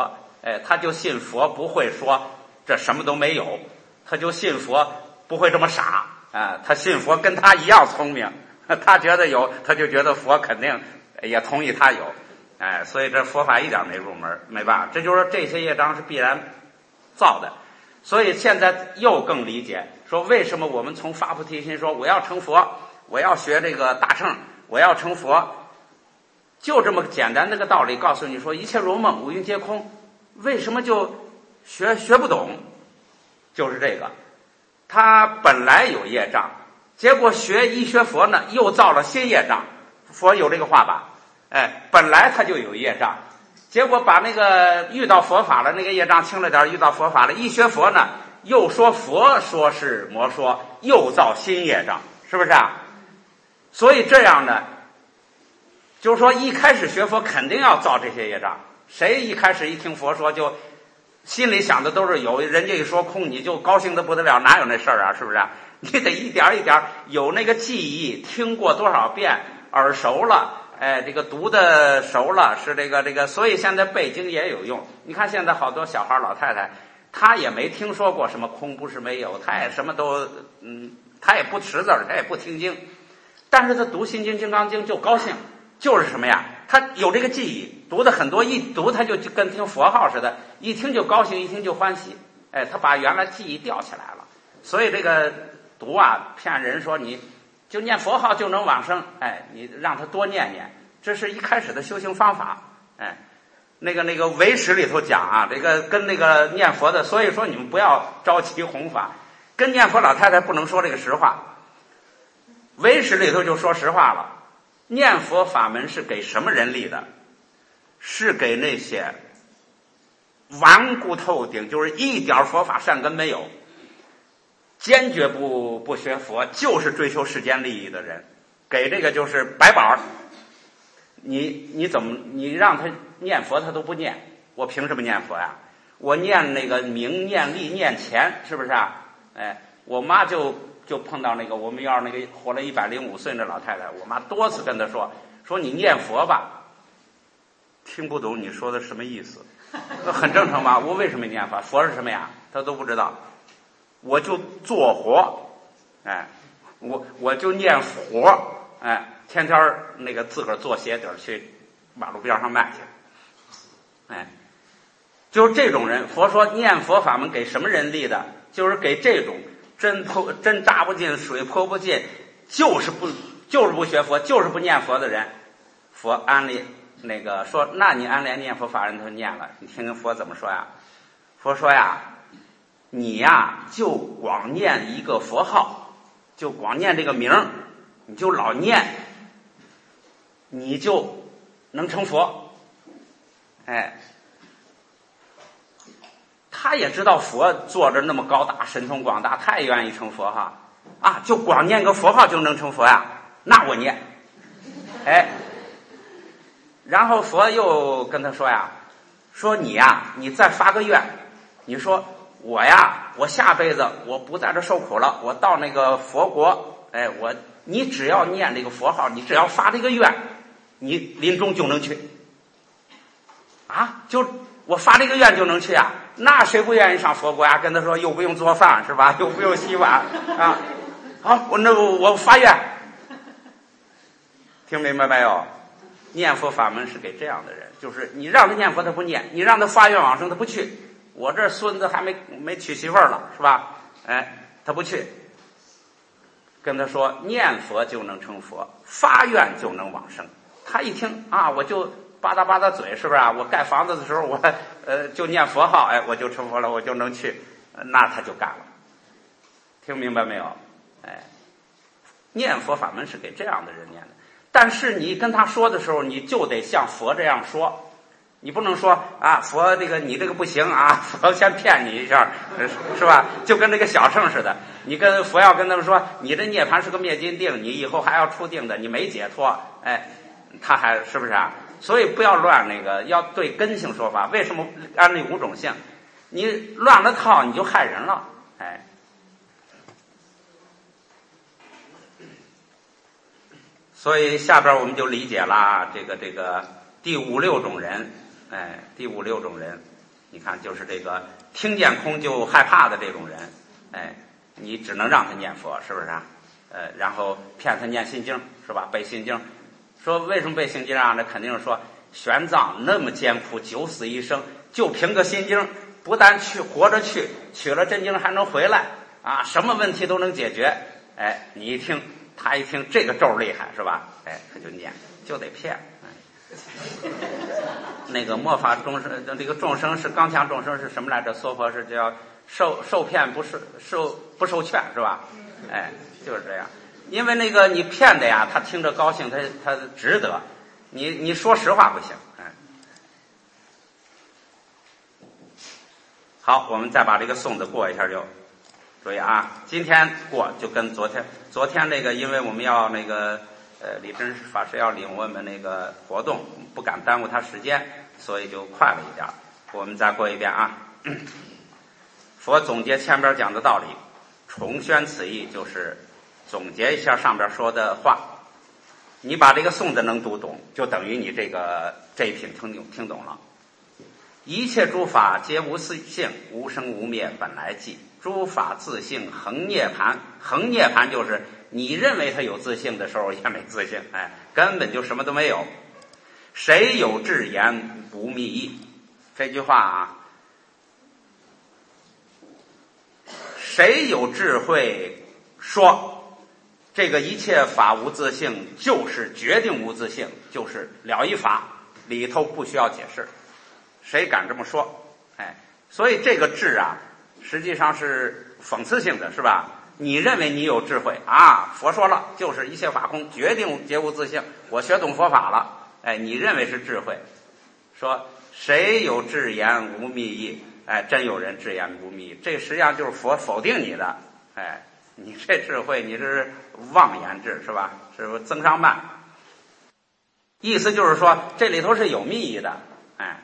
他就信佛不会说这什么都没有，他就信佛不会这么傻他信佛跟他一样聪明，他觉得有，他就觉得佛肯定也同意他有，所以这佛法一点没入门，没办法，这就是说这些业障是必然造的。所以现在又更理解说为什么我们从发菩提心说我要成佛，我要学这个大乘，我要成佛，就这么简单的个道理告诉你说一切如梦，五蕴皆空，为什么就学不懂？就是这个，他本来有业障，结果学佛呢又造了新业障。佛有这个话吧，本来他就有业障，结果把那个遇到佛法了那个业障轻了点，遇到佛法了一学佛呢又说佛说是魔说，又造新业障，是不是啊？所以这样呢就是说一开始学佛肯定要造这些业障。谁一开始一听佛说就心里想的都是有，人家一说空你就高兴的不得了，哪有那事儿啊？是不是？你得一点一点有那个记忆，听过多少遍，耳熟了，这个读的熟了，是这个，所以现在背经也有用。你看现在好多小孩老太太，他也没听说过什么空不是没有，他也什么都他也不识字儿，他也不听经，但是他读心经、金刚经就高兴，就是什么呀？他有这个记忆，读的很多，一读他就跟听佛号似的，一听就高兴，一听就欢喜，他把原来记忆吊起来了。所以这个读骗人说你就念佛号就能往生，你让他多念念，这是一开始的修行方法。那个唯识里头讲这个跟那个念佛的，所以说你们不要着急弘法，跟念佛老太太不能说这个实话。唯识里头就说实话了，念佛法门是给什么人立的？是给那些顽固透顶，就是一点佛法善根没有，坚决不学佛，就是追求世间利益的人，给这个就是白板。你怎么你让他念佛他都不念，我凭什么念佛呀？我念那个名念利念钱，是不是啊？我妈就碰到那个我们院那个活了105岁那老太太，我妈多次跟她说你念佛吧，听不懂你说的什么意思，很正常吧？我为什么念佛？佛是什么呀？她都不知道。我就做活，我就念活，天天那个自个儿做鞋底儿去马路边上卖去，就是这种人。佛说念佛法门给什么人立的？就是给这种针扎不进水泼不进，就是不学佛，就是不念佛的人。佛安利那个说，那你安利念佛法人他念了，你听听佛怎么说呀？佛说呀，你呀就光念一个佛号，就光念这个名，你就老念，你就能成佛。他也知道佛坐着那么高大神通广大，他也愿意成佛哈就光念个佛号就能成佛呀？那我念，然后佛又跟他说呀，说你呀，你再发个愿，你说我下辈子我不在这受苦了，我到那个佛国，你只要念这个佛号，你只要发这个愿，你临终就能去就我发这个愿就能去那谁不愿意上佛国呀？跟他说又不用做饭是吧？又不用洗碗好，我发愿，听明白没有？念佛法门是给这样的人，就是你让他念佛他不念，你让他发愿往生他不去。我这孙子还没娶媳妇儿了是吧？他不去。跟他说念佛就能成佛，发愿就能往生。他一听我就吧嗒吧嗒嘴，是不是我盖房子的时候我就念佛号，我就成佛了，我就能去，那他就干了。听明白没有？念佛法门是给这样的人念的。但是你跟他说的时候，你就得像佛这样说，你不能说佛这个你这个不行佛先骗你一下，是吧？就跟那个小乘似的，你跟佛要跟他们说你这涅槃是个灭尽定，你以后还要出定的，你没解脱，他还是不是所以不要乱要对根性说法。为什么安利五种性？你乱了套你就害人了。所以下边我们就理解了这个第5、6种人，第5、6种人， 你看，就是这个听见空就害怕的这种人，哎，你只能让他念佛，是不是啊？然后骗他念心经，是吧？背心经，说为什么背心经啊？那肯定是说玄奘那么艰苦，九死一生，就凭个心经，不但活着去，取了真经还能回来啊，什么问题都能解决。哎，你一听，他一听这个咒厉害，是吧？哎，他就念，就得骗。那个末法众生，这个众生是刚强众生是什么来着？娑婆是叫受骗不受劝，是吧？哎，就是这样。因为那个你骗的呀，他听着高兴，他值得。你说实话不行。哎，好，我们再把这个颂子过一下就。注意啊，今天过就跟昨天那个，因为我们要那个李真法师要领我们那个活动，不敢耽误他时间，所以就快了一点。我们再过一遍啊。佛总结前边讲的道理，重宣此意，就是总结一下上边说的话。你把这个颂子能读懂，就等于你这一品听懂了。一切诸法皆无性，无生无灭，本来寂。诸法自性恒涅槃，恒涅槃就是你认为它有自性的时候也没自性，哎，根本就什么都没有。谁有智言无密意？这句话啊，谁有智慧说这个一切法无自性，就是决定无自性，就是了一法，里头不需要解释。谁敢这么说？哎，所以这个智啊，实际上是讽刺性的，是吧？你认为你有智慧啊？佛说了，就是一切法空，决定皆无自性。我学懂佛法了，哎，你认为是智慧？说谁有智言无密意？哎，真有人智言无密意，这实际上就是佛否定你的。哎，你这智慧，你这是妄言智，是吧？是不是增上慢？意思就是说，这里头是有密意的。哎。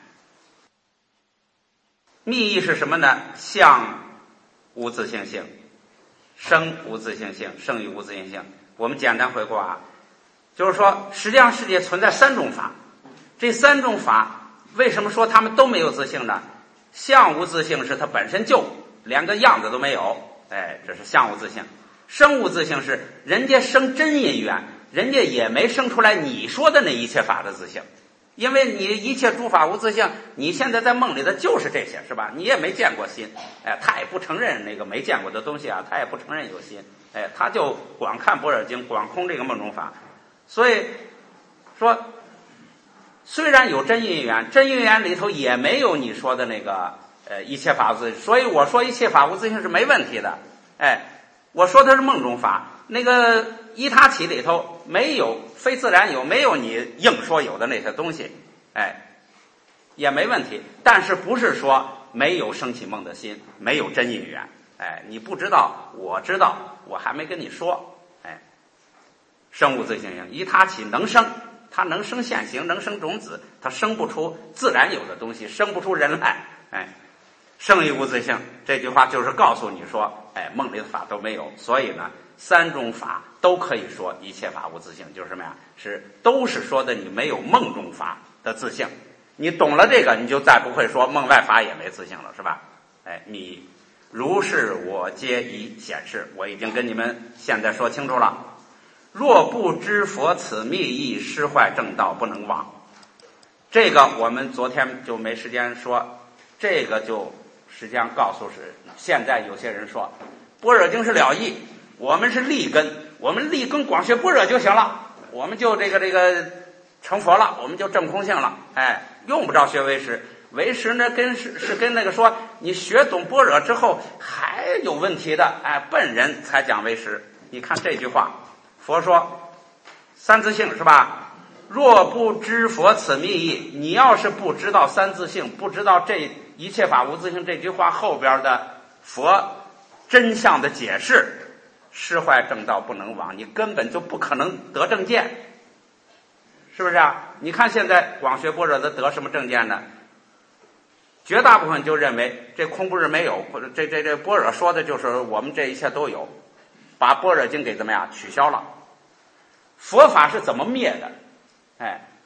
密意是什么呢？相无自性性，生无自性性，生与无自性性。我们简单回顾啊，就是说实际上世界存在三种法，这三种法为什么说他们都没有自性呢？相无自性是它本身就连个样子都没有，哎，这是相无自性。生无自性是人家生真因缘，人家也没生出来你说的那一切法的自性。因为你一切诸法无自性，你现在在梦里的就是这些，是吧？你也没见过心，哎，他也不承认那个没见过的东西啊，他也不承认有心，哎，他就光看般若经，光空这个梦中法。所以说，虽然有真因缘，真因缘里头也没有你说的那个一切法无自性，所以我说一切法无自性是没问题的，哎，我说的是梦中法，那个依他起里头没有。非自然有，没有你硬说有的那些东西，哎，也没问题。但是不是说没有升起梦的心，没有真因缘，哎，你不知道，我知道，我还没跟你说，哎，生无自性性，依他起能生，它能生现行，能生种子，它生不出自然有的东西，生不出人来，哎，生于无自性，这句话就是告诉你说，哎，梦里的法都没有，所以呢。三种法都可以说一切法无自性，就是什么呀？都是说的你没有梦中法的自性。你懂了这个，你就再不会说梦外法也没自性了，是吧？哎，你如是我皆已显示，我已经跟你们现在说清楚了。若不知佛此密意，失坏正道不能忘。这个我们昨天就没时间说，这个就实际上告诉是现在有些人说般若经是了义。我们是立根，我们立根光学般若就行了，我们就这个成佛了，我们就证空性了，哎，用不着学唯识。唯识呢，是跟那个说你学懂般若之后还有问题的，哎，笨人才讲唯识。你看这句话，佛说三自性是吧？若不知佛此密意，你要是不知道三自性，不知道这一切法无自性这句话后边的佛真相的解释。失坏正道不能忘，你根本就不可能得正见，是不是啊？你看现在光学般若的得什么正见呢？绝大部分就认为这空不是没有，或者这般若说的就是我们这一切都有，把般若经给怎么样取消了。佛法是怎么灭的？哎，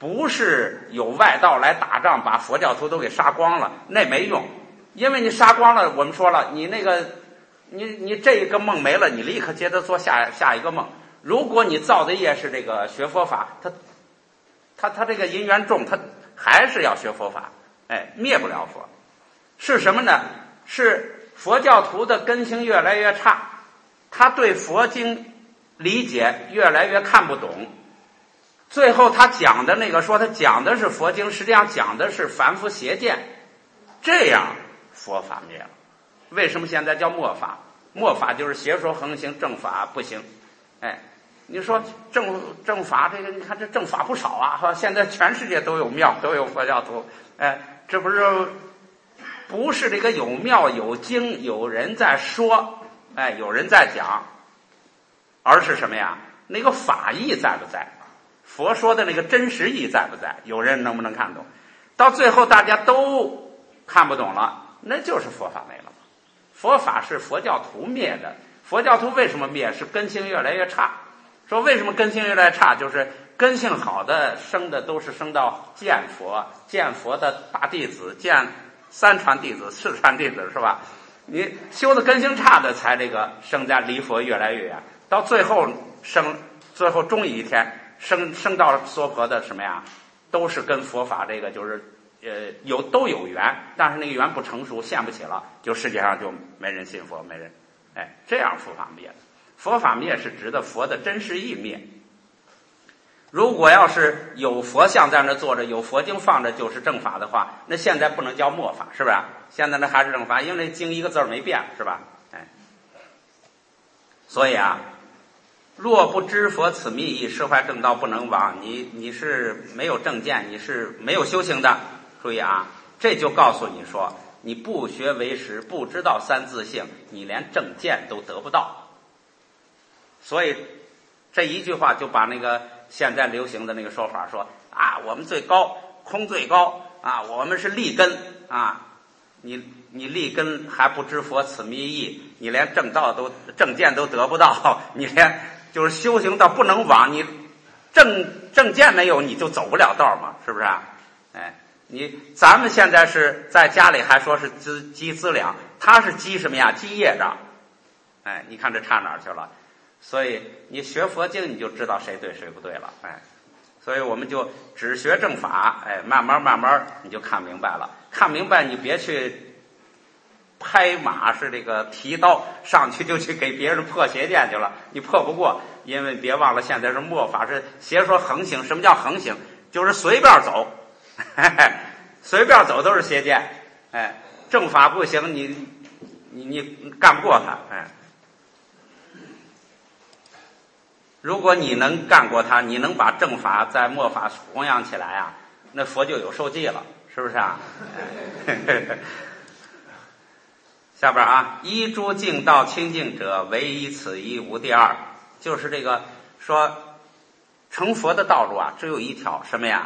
不是有外道来打仗把佛教徒都给杀光了，那没用，因为你杀光了，我们说了，你那个你这一个梦没了，你立刻接着做下一个梦。如果你造的业是这个学佛法，他这个因缘重，他还是要学佛法，灭不了佛。是什么呢？是佛教徒的根性越来越差，他对佛经理解越来越看不懂，最后他讲的那个说他讲的是佛经，实际上讲的是凡夫邪见，这样佛法灭了。为什么现在叫末法？末法就是邪说横行，正法不行。你说正法这个，你看这正法不少啊，现在全世界都有庙，都有佛教徒，这不是这个有庙有经有人在说，有人在讲，而是什么呀？那个法义在不在？佛说的那个真实义在不在？有人能不能看懂？到最后大家都看不懂了，那就是佛法没了嘛。佛法是佛教徒灭的，佛教徒为什么灭？是根性越来越差。说为什么根性越来越差？就是根性好的生的都是生到见佛的大弟子，见三传弟子四传弟子，是吧？你修的根性差的才这个生在离佛越来越远，到最后终有一天生到娑婆的什么呀？都是跟佛法这个就是都有缘，但是那个缘不成熟，现不起了，就世界上就没人信佛，没人这样佛法灭的。佛法灭是指的佛的真实义灭。如果要是有佛像在那坐着，有佛经放着就是正法的话，那现在不能叫末法，是不是？现在那还是正法，因为经一个字没变，是吧？所以若不知佛此密意，释怀正道不能往。你是没有正见，你是没有修行的。注意这就告诉你说，你不学为实，不知道三自性，你连正见都得不到。所以这一句话就把那个现在流行的那个说法说我们最高，空最高我们是立根你立根还不知佛此密意，你连正见都得不到，你连就是修行到不能往，你正见没有，你就走不了道嘛，是不是咱们现在是在家里还说是积资粮，他是积什么呀？积业障。你看这差哪儿去了？所以你学佛经你就知道谁对谁不对了。所以我们就只学正法，慢慢你就看明白了。看明白你别去拍马是这个提刀上去就去给别人破邪见去了，你破不过。因为别忘了现在是末法，是邪说横行。什么叫横行？就是随便走，随便走都是邪见。正法不行，你干不过他。如果你能干过他，你能把正法在末法弘扬起来那佛就有受记了，是不是下边依诸净道清净者，唯一此一，无第二。就是这个说成佛的道路只有一条，什么呀？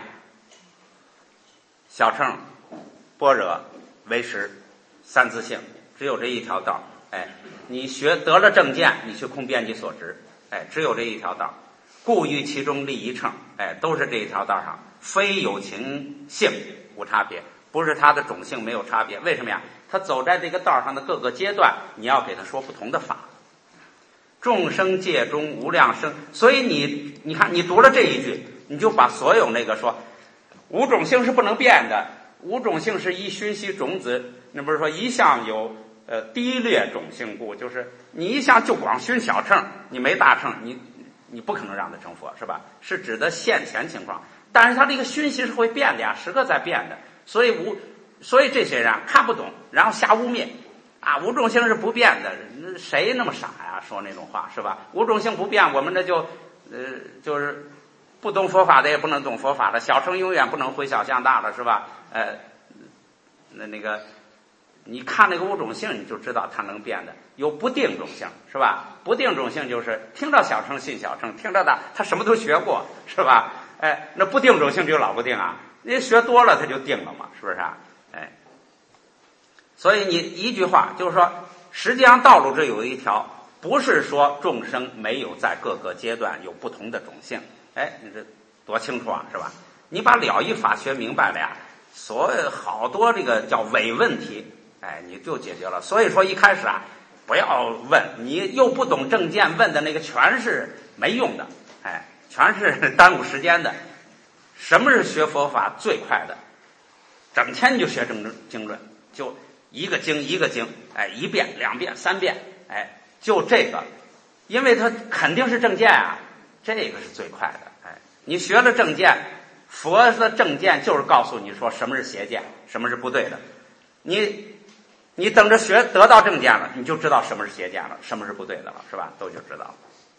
小乘、般若、唯识、三自性，只有这一条道。你学得了正见，你去空遍及所执。只有这一条道，故于其中立一乘，都是这一条道上，非有情性无差别，不是他的种性没有差别。为什么呀？他走在这个道上的各个阶段，你要给他说不同的法。众生界中无量生，所以你看，你读了这一句，你就把所有那个说无种性是不能变的，无种性是依熏习种子，那不是说一向有低劣种性故，就是你一向就光熏小乘，你没大乘，你不可能让他成佛，是吧？是指的现前情况。但是他这个熏习是会变的呀，时刻在变的，所以这些人看不懂，然后瞎污蔑无种性是不变的，谁那么傻呀？说那种话，是吧？无种性不变，我们这就是不懂佛法的也不能懂佛法的，小乘永远不能回小向大了，是吧？那个你看那个无种性，你就知道它能变的。有不定种性，是吧？不定种性就是听到小乘信小乘，听到他什么都学过，是吧？那不定种性就老不定你学多了他就定了嘛，是不是所以你一句话就是说，实际上道路这有一条，不是说众生没有在各个阶段有不同的种性。你这多清楚是吧？ 你把了义法学明白了呀，所有好多这个叫伪问题，你就解决了。所以说一开始啊，不要问，你又不懂正见，问的那个全是没用的，全是耽误时间的。什么是学佛法最快的？整天就学经论，就一个经一个经，一遍两遍三遍，就这个，因为它肯定是正见啊，这个是最快的。你学了正见，佛的正见就是告诉你说什么是邪见，什么是不对的。你等着学得到正见了，你就知道什么是邪见了，什么是不对的了，是吧？都就知道了。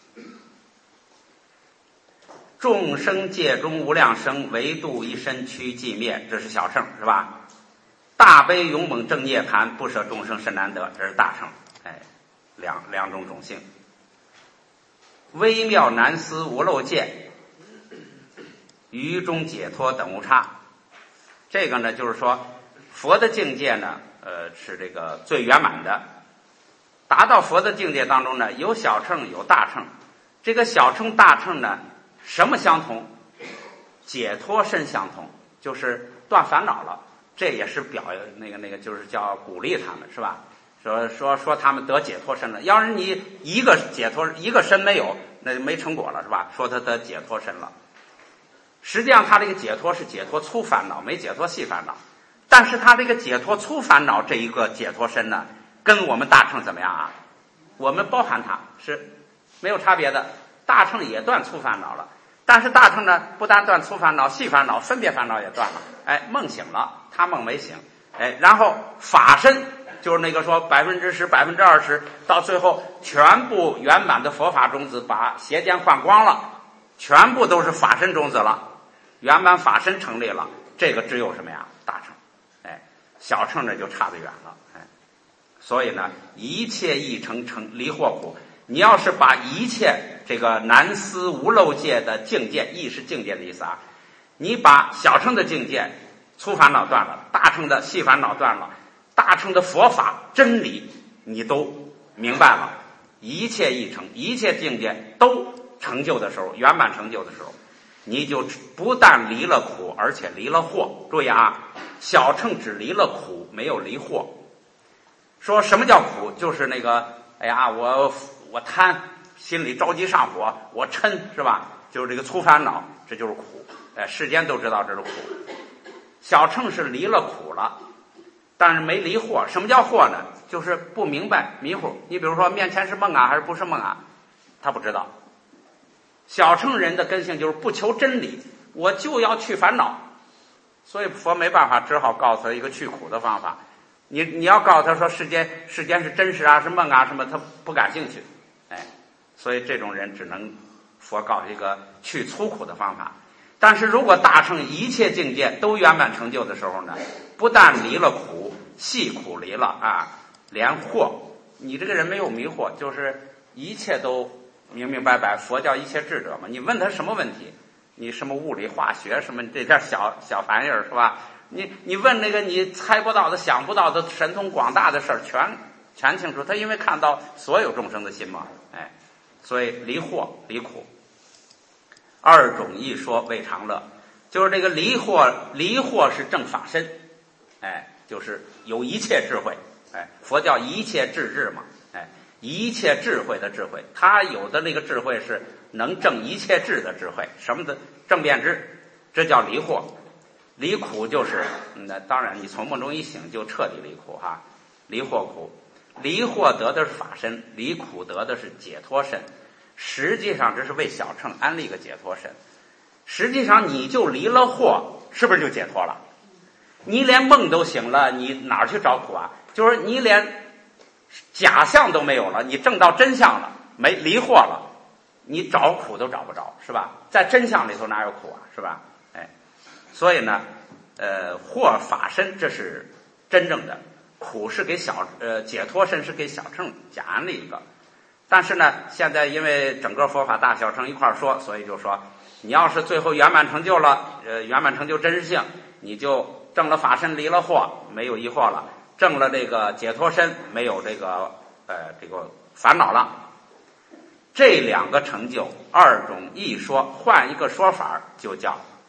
众生界中无量生，唯度一身躯寂灭，这是小乘，是吧？大悲勇猛正涅盘，不舍众生甚难得，这是大乘。两种种性。微妙难思无漏界，于中解脱等无差。这个呢，就是说佛的境界呢，是这个最圆满的。达到佛的境界当中呢，有小乘有大乘。这个小乘大乘呢，什么相同？解脱身相同，就是断烦恼了。这也是那个就是叫鼓励他们，是吧？说他们得解脱身了。要是你一个解脱一个身没有，那就没成果了，是吧？说他得解脱身了。实际上他这个解脱是解脱粗烦恼，没解脱细烦恼。但是他这个解脱粗烦恼这一个解脱身呢，跟我们大乘怎么样啊？我们包含它是没有差别的。大乘也断粗烦恼了，但是大乘呢，不但断粗烦恼，细烦恼、分别烦恼也断了。梦醒了，他梦没醒。然后法身就是那个说10%、20%，到最后全部圆满的佛法种子把邪见换光了，全部都是法身种子了，圆满法身成立了。这个只有什么呀？大乘。小乘呢就差得远了。所以呢，一切义成离惑苦。你要是把一切这个难思无漏界的境界，义是境界的意思啊，你把小乘的境界粗烦恼断了，大乘的细烦恼断了，大乘的佛法真理你都明白了，一切义成，一切境界都成就的时候，圆满成就的时候，你就不但离了苦，而且离了惑。注意啊，小乘只离了苦，没有离惑。说什么叫苦？就是那个我贪，心里着急上火，我嗔，是吧？就是这个粗烦恼，这就是苦。世间都知道这是苦。小乘是离了苦了，但是没离惑。什么叫惑呢？就是不明白，迷糊。你比如说面前是梦啊，还是不是梦啊？他不知道。小乘人的根性就是不求真理，我就要去烦恼。所以佛没办法，只好告诉他一个去苦的方法。你要告诉他说世间是真实啊，是梦啊什么，他不感兴趣。所以这种人只能佛告诉一个去粗苦的方法。但是如果大乘一切境界都圆满成就的时候呢，不但离了苦，细苦离了啊，连惑，你这个人没有迷惑，就是一切都明明白白。佛叫一切智者嘛，你问他什么问题，你什么物理化学什么这点小玩意儿，是吧？你问那个你猜不到的、想不到的神通广大的事儿，全清楚。他因为看到所有众生的心嘛，所以离惑离苦。二种一说为常乐，就是这个离惑是正法身，就是有一切智慧，佛叫一切智智嘛，一切智慧的智慧，他有的那个智慧是能证一切智的智慧，什么的正遍知，这叫离惑。离苦就是那当然你从梦中一醒就彻底离苦哈，离惑苦。离惑得的是法身，离苦得的是解脱身。实际上这是为小乘安立一个解脱身。实际上你就离了惑，是不是就解脱了？你连梦都醒了，你哪儿去找苦啊？就是你连假象都没有了，你证到真相了，没离惑了，你找苦都找不着，是吧？在真相里头哪有苦啊，是吧？所以呢，惑法身这是真正的，苦是给解脱身是给小乘假安立一个。但是呢，现在因为整个佛法大小乘一块说，所以就说你要是最后圆满成就了，圆满成就真实性，你就证了法身，离了惑，没有疑惑了；证了这个解脱身，没有这个烦恼了。这两个成就，二种一说，换一个说法就叫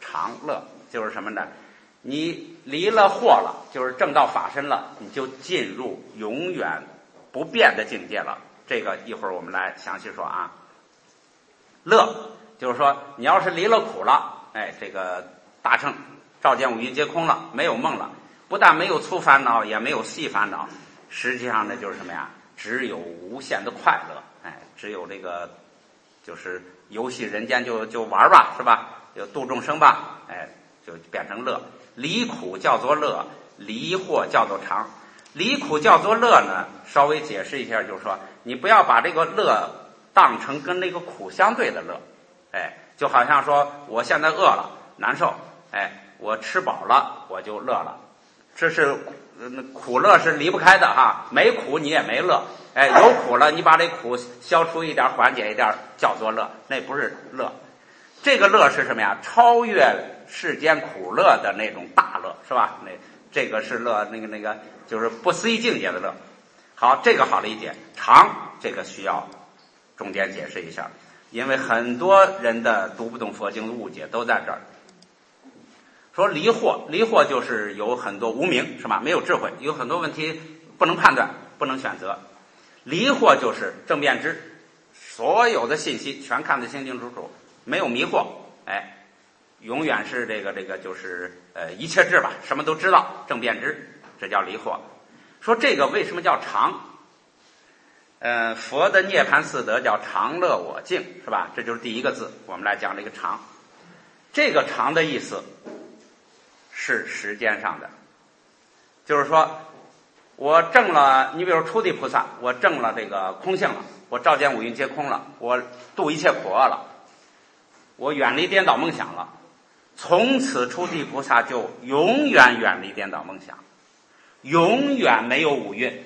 常乐，就是什么呢？你离了惑了，就是正道法身了，你就进入永远不变的境界了。这个一会儿我们来详细说啊。乐就是说，你要是离了苦了，这个大乘照见五蕴皆空了，没有梦了，不但没有粗烦恼，也没有细烦恼，实际上呢就是什么呀？只有无限的快乐，只有这个就是游戏人间就玩吧，是吧？就度众生吧，就变成乐。离苦叫做乐，离惑叫做常。离苦叫做乐呢，稍微解释一下，就是说你不要把这个乐当成跟那个苦相对的乐，就好像说我现在饿了难受，我吃饱了我就乐了，这是苦乐是离不开的哈，没苦你也没乐，有苦了你把这苦消除一点缓解一点叫做乐，那不是乐。这个乐是什么呀？超越世间苦乐的那种大乐，是吧？这个是乐，那个就是不思议境界的乐。好，这个好理解。常这个需要中间解释一下，因为很多人的读不懂佛经的误解都在这儿。说离惑就是有很多无明，是吧？没有智慧，有很多问题不能判断，不能选择。离惑就是正遍知，所有的信息全看得清清楚楚，没有迷惑，永远是这个就是一切智吧，什么都知道，正遍知，这叫离惑。说这个为什么叫常？佛的涅槃四德叫常乐我净，是吧？这就是第一个字，我们来讲这个常。这个常的意思是时间上的，就是说我证了，你比如初地菩萨，我证了这个空性了，我照见五蕴皆空了，我度一切苦厄了，我远离颠倒梦想了，从此初地菩萨就永远远离颠倒梦想，永远没有五蕴。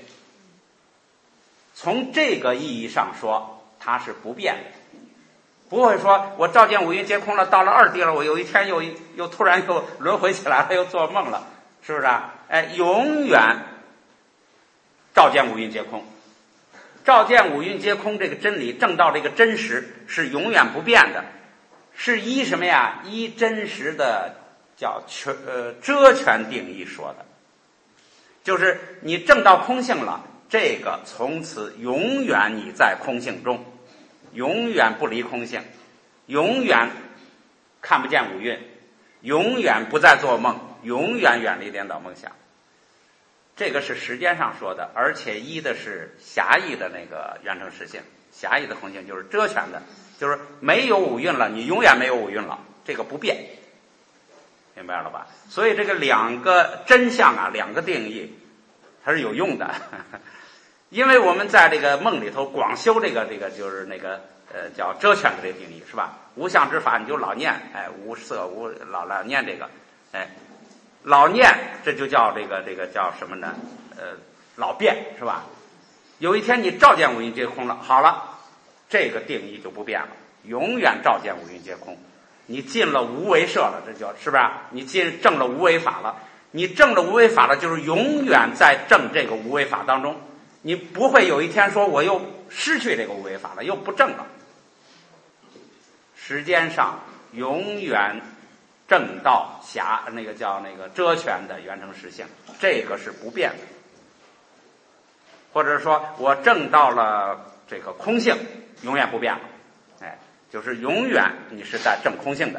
从这个意义上说，它是不变的，不会说我照见五蕴皆空了，到了二地了，我有一天又突然又轮回起来了，又做梦了，是不是啊？永远照见五蕴皆空。照见五蕴皆空这个真理，证到这个真实是永远不变的，是依什么呀？依真实的叫遮全定义说的，就是你证到空性了，这个从此永远你在空性中，永远不离空性，永远看不见五蕴，永远不再做梦，永远远离颠倒梦想。这个是时间上说的，而且依的是狭义的那个圆成实性，狭义的空性就是遮全的，就是没有五蕴了，你永远没有五蕴了，这个不变，明白了吧？所以这个两个真相啊，两个定义它是有用的，因为我们在这个梦里头光修这个就是那个叫遮全的这个定义，是吧？无相之法你就老念，无色无老念这个，老念这就叫这个叫什么呢？老变，是吧？有一天你照见五蕴皆空了，好了，这个定义就不变了，永远照见五蕴皆空。你进了无为摄了，这就是不是？你证了无为法了，你证了无为法了，就是永远在证这个无为法当中，你不会有一天说我又失去这个无为法了，又不证了。时间上永远正道那个叫那个遮全的圆成实性，这个是不变的。或者说我证到了这个空性，永远不变了，就是永远你是在证空性的，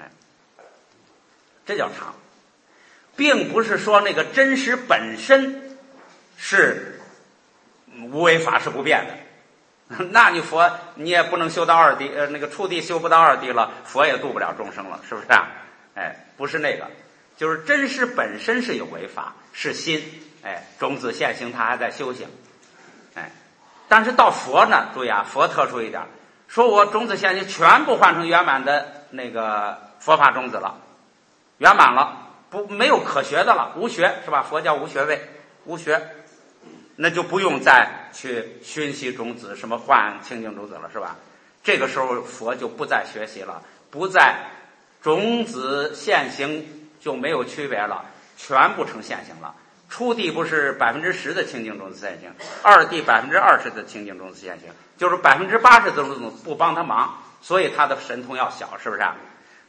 这叫常，并不是说那个真实本身是无为法是不变的。那你佛你也不能修到二地，那个初地修不到二地了，佛也度不了众生了，是不是啊？不是那个，就是真实本身是有为法，是心，种子现行，它还在修行，但是到佛呢，注意啊，佛特殊一点，说我种子现行全部换成圆满的那个佛法种子了，圆满了，没有可学的了，无学，是吧？佛教无学位，无学，那就不用再去熏习种子，什么换清净种子了，是吧？这个时候佛就不再学习了，不再种子现行就没有区别了，全部成现行了。初地不是10%的清净种子现行，二地20%的清净种子现行，就是80%的种子不帮他忙，所以他的神通要小，是不是啊？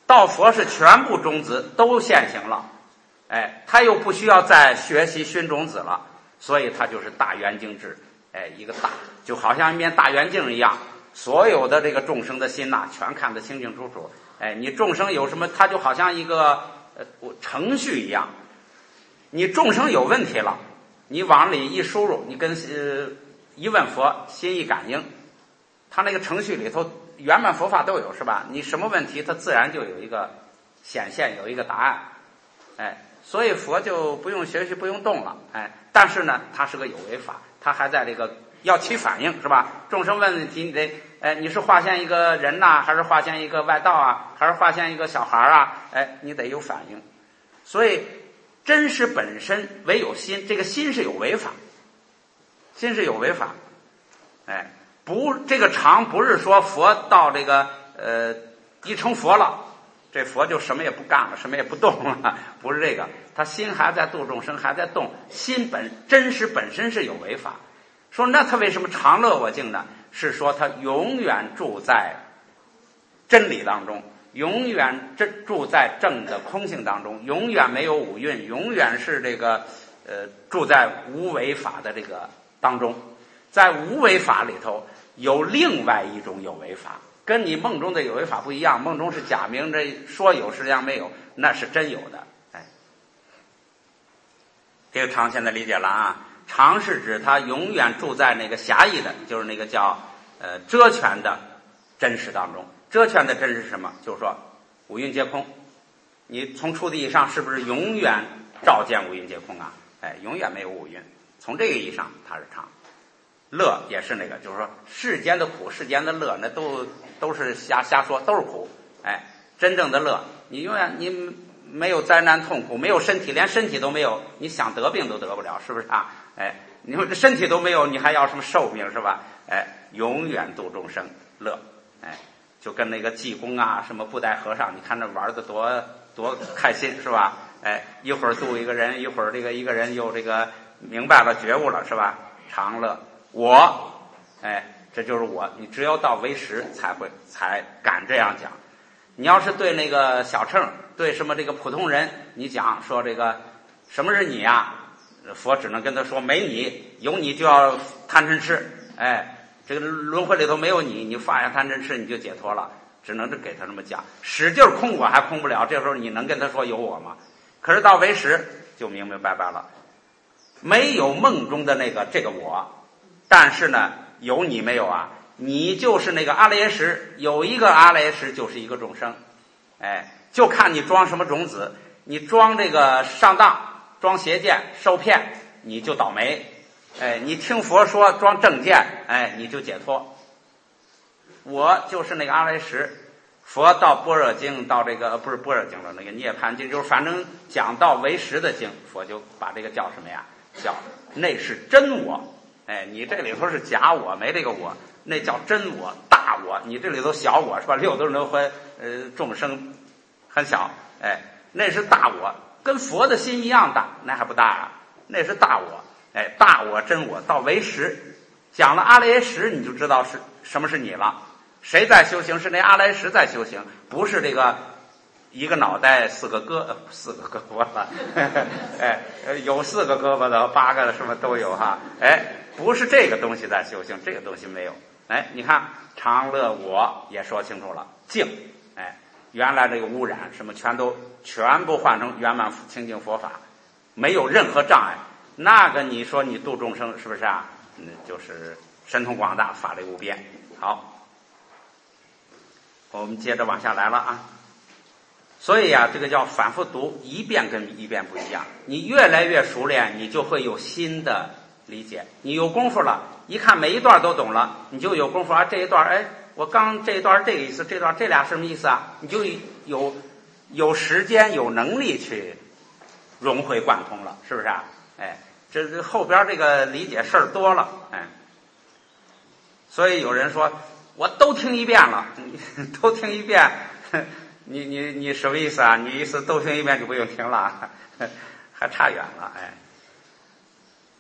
到佛是全部种子都现行了，他又不需要再学习熏种子了，所以他就是大圆镜智，一个大，就好像一面大圆镜一样，所有的这个众生的心呐，全看得清清楚楚。你众生有什么，他就好像一个程序一样，你众生有问题了，你往里一输入，你跟一问佛，心一感应，他那个程序里头圆满佛法都有，是吧？你什么问题，它自然就有一个显现，有一个答案。所以佛就不用学习，不用动了。但是呢，它是个有为法，它还在这个要起反应，是吧？众生问问题，你得你是化现一个人呐，还是化现一个外道啊，还是化现一个小孩啊？你得有反应。所以真实本身唯有心，这个心是有为法，心是有为法。不，这个常不是说佛到这个一成佛了，这佛就什么也不干了，什么也不动了，不是这个，他心还在度众生，还在动，心真实本身是有为法。说那他为什么常乐我净呢？是说他永远住在真理当中，永远住在正的空性当中，永远没有五蕴，永远是这个住在无为法的这个当中。在无为法里头有另外一种有为法，跟你梦中的有为法不一样，梦中是假名，这说有实际上没有，那是真有的。这个常现在理解了啊。常是指他永远住在那个狭义的，就是那个叫遮圈的真实当中。遮圈的真实是什么？就是说五蕴皆空，你从初地以上是不是永远照见五蕴皆空啊？永远没有五蕴，从这个意义上它是常。乐也是那个，就是说世间的苦，世间的乐，那都是瞎说，都是苦。真正的乐，你永远你没有灾难痛苦，没有身体，连身体都没有，你想得病都得不了，是不是啊？你说这身体都没有，你还要什么寿命，是吧？永远度众生乐。就跟那个济公啊，什么布袋和尚，你看这玩的多开心，是吧？一会儿度一个人，一会儿这个一个人又这个明白了觉悟了，是吧？常乐我，这就是我。你只有到为实才敢这样讲。你要是对那个小乘，对什么这个普通人，你讲说这个什么是你啊？佛只能跟他说没你，有你就要贪嗔痴。这个轮回里头没有你，你放下贪嗔痴你就解脱了，只能是给他这么讲。使劲空我还空不了，这时候你能跟他说有我吗？可是到为实就明明白白了，没有梦中的那个这个我，但是呢有你没有啊？你就是那个阿赖耶识，有一个阿赖耶识就是一个众生。就看你装什么种子，你装这个上当，装邪见受骗，你就倒霉。你听佛说装正见，你就解脱。我就是那个阿赖识。佛到般若经，到这个不是般若经了，那个涅槃经，就是反正讲到为实的经，佛就把这个叫什么呀？叫那是真我。你这里头是假我，没这个我，那叫真我大我。你这里头小我是吧？六度轮回众生很小，那是大我，跟佛的心一样大，那还不大啊？那是大我。大我真我到为实，讲了阿赖耶识，你就知道是什么是你了。谁在修行？是那阿赖耶识在修行，不是这个一个脑袋四个胳膊了。有4个胳膊的8个的什么都有哈。不是这个东西在修行，这个东西没有。你看常乐我也说清楚了，净。原来这个污染什么全部换成圆满清净佛法，没有任何障碍。那个你说你度众生是不是啊？就是神通广大，法力无边。好，我们接着往下来了啊。所以啊，这个叫反复读，一遍跟一遍不一样。你越来越熟练，你就会有新的理解。你有功夫了，一看每一段都懂了，你就有功夫啊。这一段，我刚这一段这个意思，这段这俩什么意思啊？你就有时间有能力去融会贯通了，是不是啊？这后边这个理解事儿多了。所以有人说我都听一遍了，都听一遍，你什么意思啊？你意思都听一遍就不用听了，还差远了。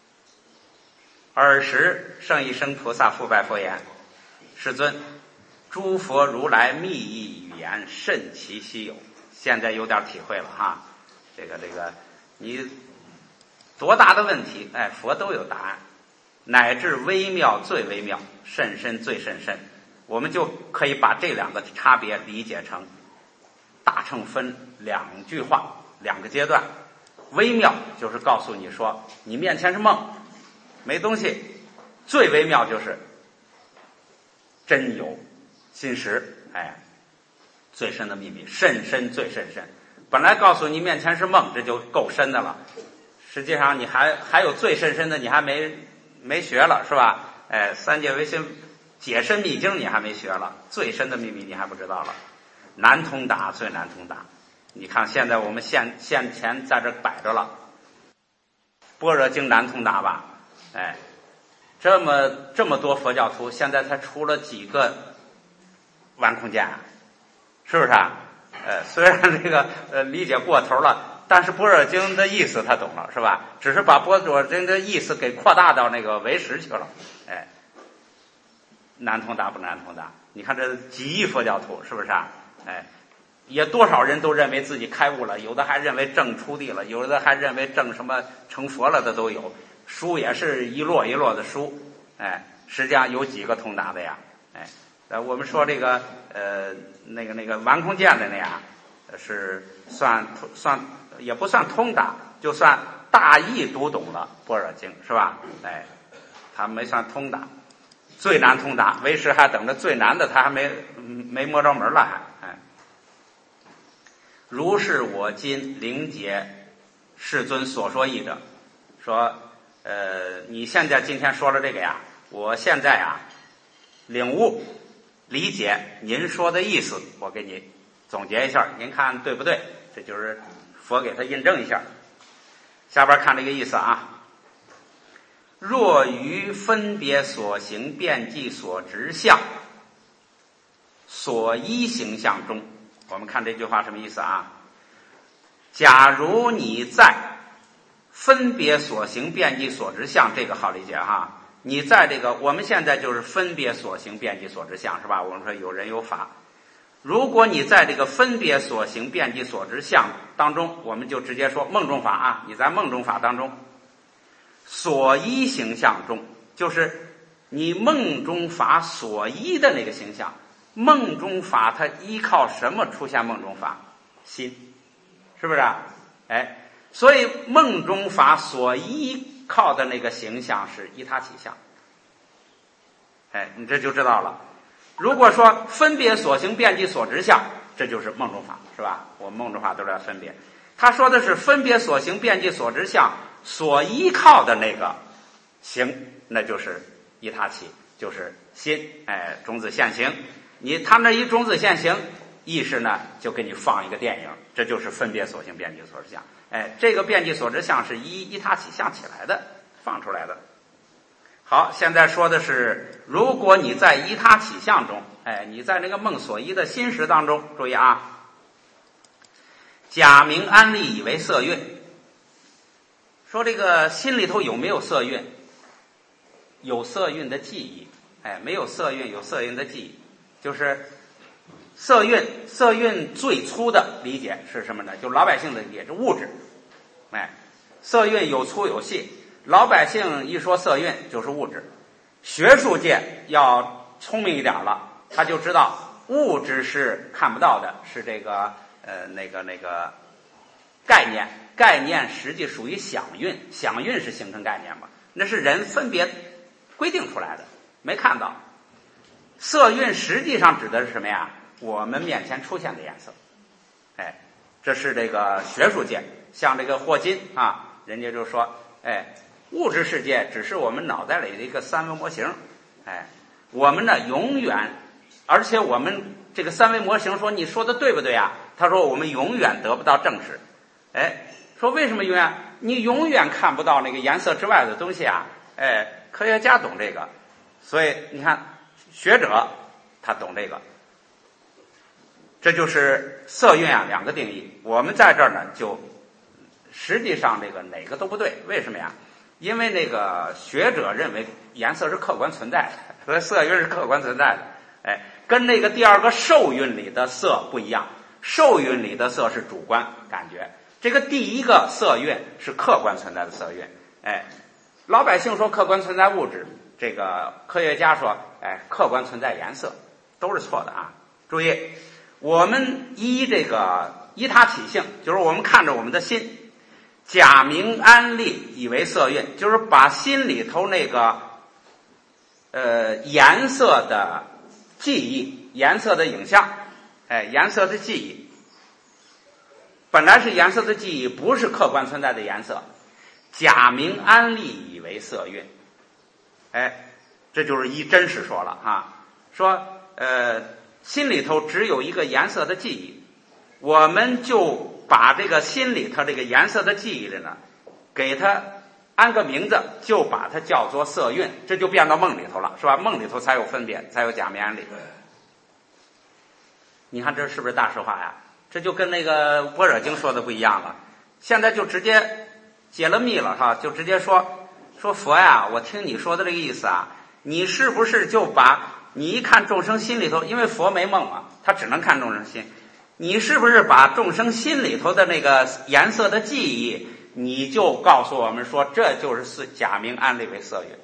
尔时圣一生菩萨复拜佛言：世尊， 诸佛如来密意语言甚其稀有。现在有点体会了哈，这个你多大的问题，佛都有答案，乃至微妙最微妙，甚深最甚深，我们就可以把这两个差别理解成大乘分两句话，两个阶段。微妙就是告诉你说你面前是梦，没东西；最微妙就是真有心实，最深的秘密，甚深最甚深。本来告诉你面前是梦，这就够深的了，实际上你还有最甚深的，你还没学了，是吧？三界唯心解深密经你还没学了，最深的秘密你还不知道了，难通达，最难通达。你看现在我们现前在这摆着了，般若经难通达吧？这么多佛教徒，现在才出了几个顽空见，是不是啊？虽然这个理解过头了，但是般若经的意思他懂了，是吧？只是把般若经的意思给扩大到那个唯识去了，难通达不难通达？你看这几亿佛教徒，是不是啊？也多少人都认为自己开悟了，有的还认为证出地了，有的还认为证什么成佛了的都有，书也是一摞一摞的书，实际上有几个通达的呀？我们说这个那个顽空见的那样，是算也不算通达，就算大意读懂了般若经，是吧？他没算通达，最难通达，为师还等着最难的，他还没摸着门来，如是我今灵解世尊所说义者，说你现在今天说了这个呀，我现在呀领悟理解您说的意思，我给你总结一下，您看对不对？这就是佛给他印证一下。下边看这个意思啊，若于分别所行遍计所执相所依形象中，我们看这句话什么意思啊？假如你在分别所行遍计所执相，这个好理解哈。你在这个我们现在就是分别所行遍计所执相，是吧？我们说有人有法，如果你在这个分别所行遍计所执相当中，我们就直接说梦中法啊，你在梦中法当中所依形象中，就是你梦中法所依的那个形象。梦中法它依靠什么出现梦中法？心，是不是啊？所以梦中法所依靠的那个形象是依他起相。你这就知道了。如果说分别所行遍计所执相，这就是梦中法，是吧？我们梦中法都是要分别。他说的是分别所行遍计所执相所依靠的那个行，那就是依他起，就是心，种子现行。他那一种子现行，意识呢就给你放一个电影，这就是分别所行遍计所执相。这个遍计所执相是依他起相起来的，放出来的。好，现在说的是，如果你在依他起相中，你在那个梦所依的心识当中，注意啊，假名安立以为色蕴。说这个心里头有没有色蕴？有色蕴的记忆，没有色蕴，有色蕴的记忆。就是色蕴最粗的理解是什么呢？就老百姓的理解是物质，色蕴有粗有细，老百姓一说色蕴就是物质。学术界要聪明一点了，他就知道物质是看不到的，是这个那个概念实际属于想蕴，想蕴是形成概念嘛，那是人分别规定出来的，没看到。色蕴实际上指的是什么呀？我们面前出现的颜色。这是这个学术界，像这个霍金啊，人家就说，物质世界只是我们脑袋里的一个三维模型，我们呢永远，而且我们这个三维模型说你说的对不对啊？他说我们永远得不到证实。说为什么永远？你永远看不到那个颜色之外的东西啊。科学家懂这个，所以你看学者他懂这个。这就是色蕴啊，两个定义。我们在这儿呢，就实际上这个哪个都不对。为什么呀？因为那个学者认为颜色是客观存在的，所以色蕴是客观存在的。 跟那个第二个受蕴里的色不一样，受蕴里的色是主观感觉，这个第一个色蕴是客观存在的色蕴。老百姓说客观存在物质，这个科学家说客观存在颜色，都是错的啊。注意，我们依他体性，就是我们看着我们的心，假名安立以为色蕴，就是把心里头那个颜色的记忆，颜色的影像，颜色的记忆，本来是颜色的记忆，不是客观存在的颜色，假名安立以为色蕴。这就是依真实说了哈，说心里头只有一个颜色的记忆，我们就把这个心里头这个颜色的记忆里呢，给它安个名字，就把它叫做色蕴，这就变到梦里头了，是吧？梦里头才有分别，才有假名安立。你看这是不是大实话呀？这就跟那个般若经说的不一样了。现在就直接解了密了哈，就直接说佛呀，我听你说的这个意思啊，你是不是就把你一看众生心里头，因为佛没梦啊，他只能看众生心，你是不是把众生心里头的那个颜色的记忆，你就告诉我们说这就是假名安立为色蕴，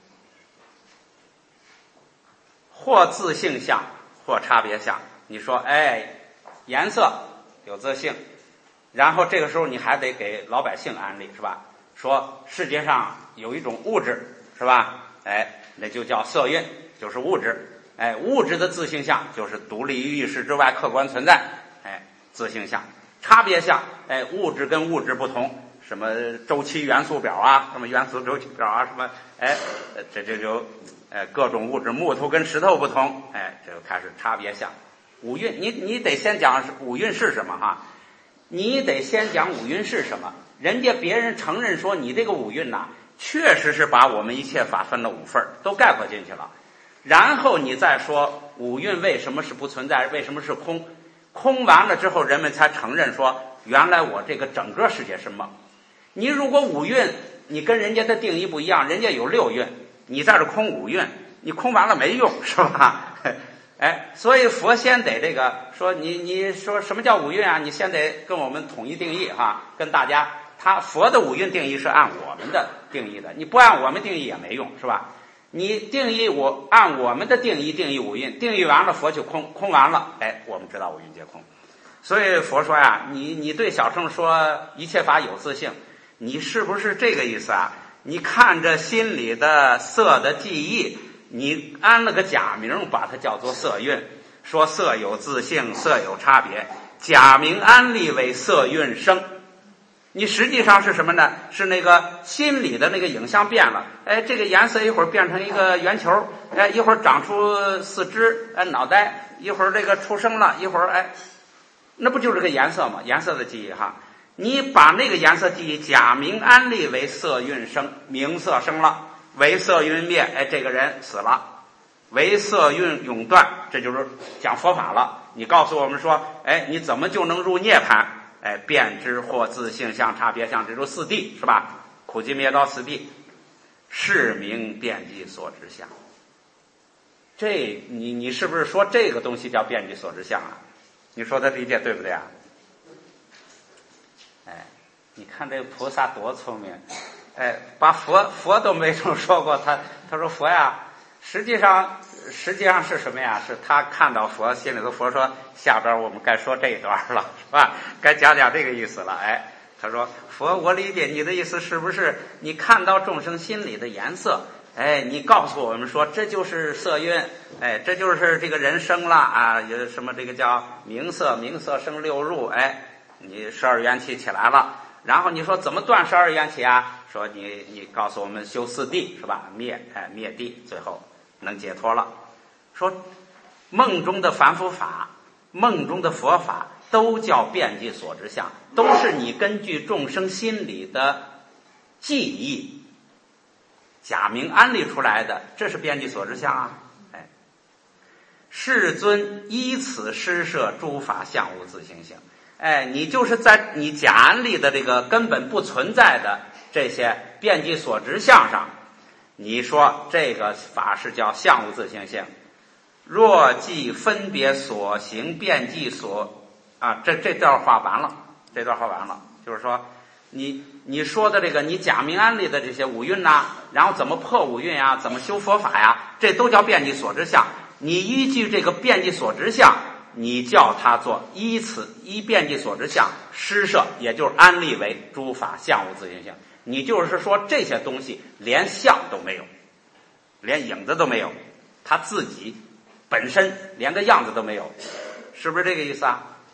或自性相，或差别相。你说颜色有自性，然后这个时候你还得给老百姓安利，是吧？说世界上有一种物质，是吧？那就叫色蕴，就是物质。物质的自性相就是独立于意识之外客观存在，自性相。差别相，物质跟物质不同，什么周期元素表啊，什么元素周期表啊，什么这就各种物质，木头跟石头不同，这就开始差别相。五蕴，你得先讲五蕴是什么哈，你得先讲五蕴是什么。人家别人承认说你这个五蕴呐，确实是把我们一切法分了五份，都概括进去了。然后你再说五蕴为什么是不存在，为什么是空，空完了之后，人们才承认说原来我这个整个世界是梦。你如果五蕴你跟人家的定义不一样，人家有六蕴，你在这空五蕴，你空完了没用，是吧？所以佛先得这个说你说什么叫五蕴啊？你先得跟我们统一定义哈，跟大家，佛的五蕴定义是按我们的定义的，你不按我们定义也没用，是吧？你定义按我们的定义五蕴，定义完了佛就空，空完了，我们知道五蕴皆空。所以佛说呀，你对小乘说一切法有自性，你是不是这个意思啊？你看着心里的色的记忆，你安了个假名，把它叫做色蕴，说色有自性，色有差别，假名安立为色蕴生。你实际上是什么呢？是那个心里的那个影像变了，这个颜色一会儿变成一个圆球，一会儿长出四肢，脑袋，一会儿这个出生了，一会儿那不就是个颜色吗？颜色的记忆哈。你把那个颜色记忆假名安立为色蕴生，名色生了，为色蕴灭，这个人死了，为色蕴永断，这就是讲佛法了。你告诉我们说，你怎么就能入涅槃？变知或自性相差别相，这就四谛，是吧？苦集灭道四谛，是名遍计所知相。这你是不是说这个东西叫遍计所知相啊？你说的理解对不对啊？你看这个菩萨多聪明，把佛都没这么说过，他说佛呀，实际上是什么呀？是他看到佛心里头，佛说下边我们该说这一段了，是吧？该讲这个意思了。他说佛，我理解你的意思，是不是你看到众生心里的颜色，你告诉我们说这就是色蕴，这就是这个人生了啊，有什么这个叫名色，名色生六入，你12缘起起来了。然后你说怎么断12缘起啊？说你告诉我们修四谛，是吧？灭谛，最后能解脱了。说梦中的凡夫法，梦中的佛法都叫遍计所知相，都是你根据众生心里的记忆假名安立出来的，这是遍计所知相啊。世尊依此施设诸法相无自性性。你就是在你假安立的这个根本不存在的这些遍计所知相上，你说这个法是叫相无自性性。 若即分别所行遍计所这段话完了，就是说你说的这个你假名安立的这些五蕴然后怎么破五蕴怎么修佛法这都叫遍计所知相。你依据这个遍计所知相，你叫它做依遍计所知相施设，也就是安立为诸法相无自性性。你就是说这些东西连相都没有，连影子都没有，它自己本身连个样子都没有，是不是这个意思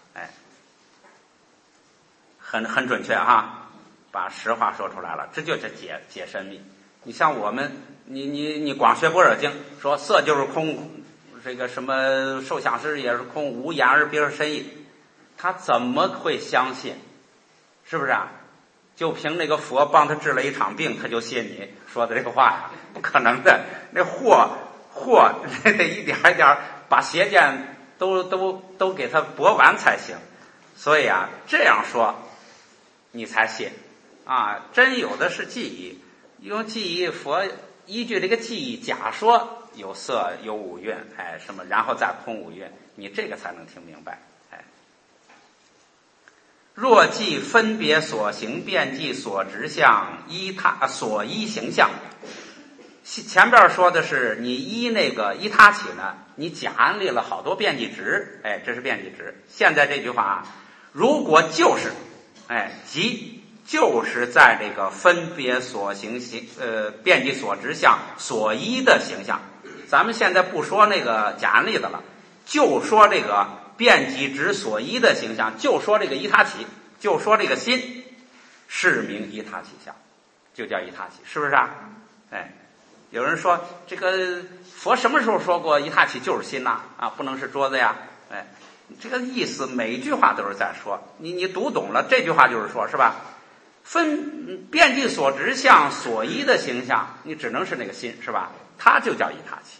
很准确把实话说出来了，这就是解深密。你像我们，你光学般若经，说色就是空，这个什么受想识也是空，无眼而别是深意，他怎么会相信？是不是就凭那个佛帮他治了一场病，他就信你说的这个话不可能的。那货得一点一点把邪见都给他驳完才行。所以这样说你才信真有的是记忆，用记忆佛依据这个记忆假说有色有五蕴什么，然后再空五蕴，你这个才能听明白若即分别所行遍计所执相依他所依形象，前边说的是你依那个依他起呢，你假安立了好多遍计执，这是遍计执。现在这句话如果就是即就是在这个分别所行遍计所执相所依的形象，咱们现在不说那个假安立的了，就说这个遍计执所依的形象，就说这个依他起，就说这个心是名依他起相，就叫依他起，是不是有人说这个佛什么时候说过依他起就是心不能是桌子这个意思每一句话都是在说，你读懂了这句话就是说，是吧？分遍计所执相所依的形象，你只能是那个心，是吧？它就叫依他起。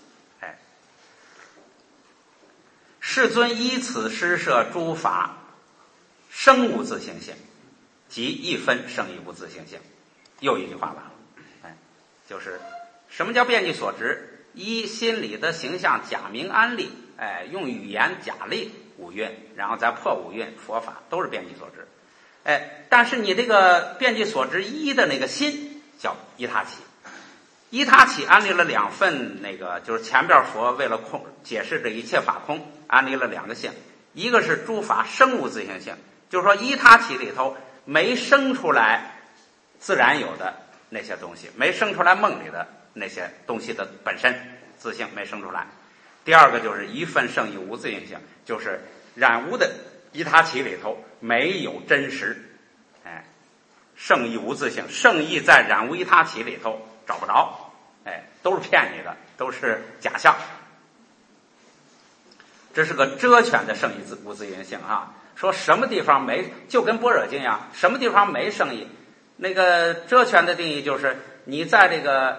世尊依此施设诸法生无自性性，即一分生亦无自性性。又一句话完了，就是什么叫遍计所执？依心理的形象假名安立，用语言假立五蕴，然后再破五蕴，佛法都是遍计所执。但是你这个遍计所执依的那个心叫依他起，依他起安立了两份，那个就是前边佛为了解释这一切法空，安立了两个性，一个是诸法生无自性性，就是说依他起里头没生出来自然有的那些东西，没生出来梦里的那些东西的本身自性没生出来。第二个就是一分圣义无自性性，就是染污的依他起里头没有真实，圣义无自性，圣义在染污依他起里头找不着，都是骗你的，都是假象。这是个遮全的圣义无自性性说什么地方没，就跟般若经一样，什么地方没圣义，那个遮全的定义就是你在这个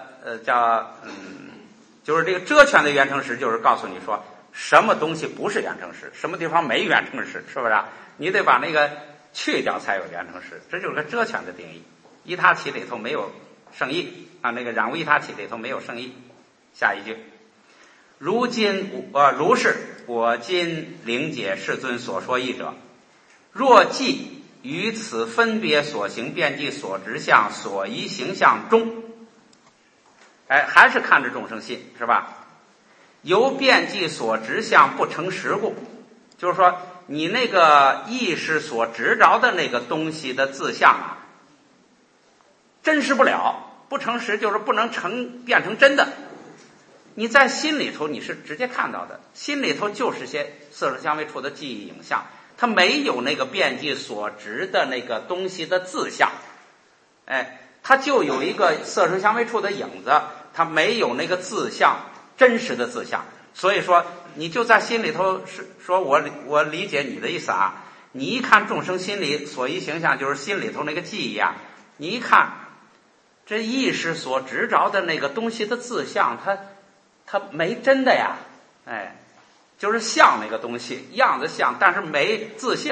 就是这个遮全的圆成实，就是告诉你说什么东西不是圆成实，什么地方没圆成实，是不是你得把那个去掉才有圆成实，这就是个遮全的定义。依他起里头没有圣义那个染污依他起里头没有圣义。下一句，如是我今灵解世尊所说义者，若即于此分别所行遍计所执相所依形象中，还是看着众生心，是吧？由遍计所执相不成实故，就是说你那个意识所执着的那个东西的自相真实不了，不成实就是不能变成真的。你在心里头你是直接看到的，心里头就是些色受香味触的记忆影像，它没有那个遍计所执的那个东西的自相，它就有一个色受香味触的影子，它没有那个自相，真实的自相。所以说你就在心里头是说我理解你的意思你一看众生心里所依形象，就是心里头那个记忆你一看这意识所执着的那个东西的自相，它没真的呀，就是像那个东西样子像，但是没自性，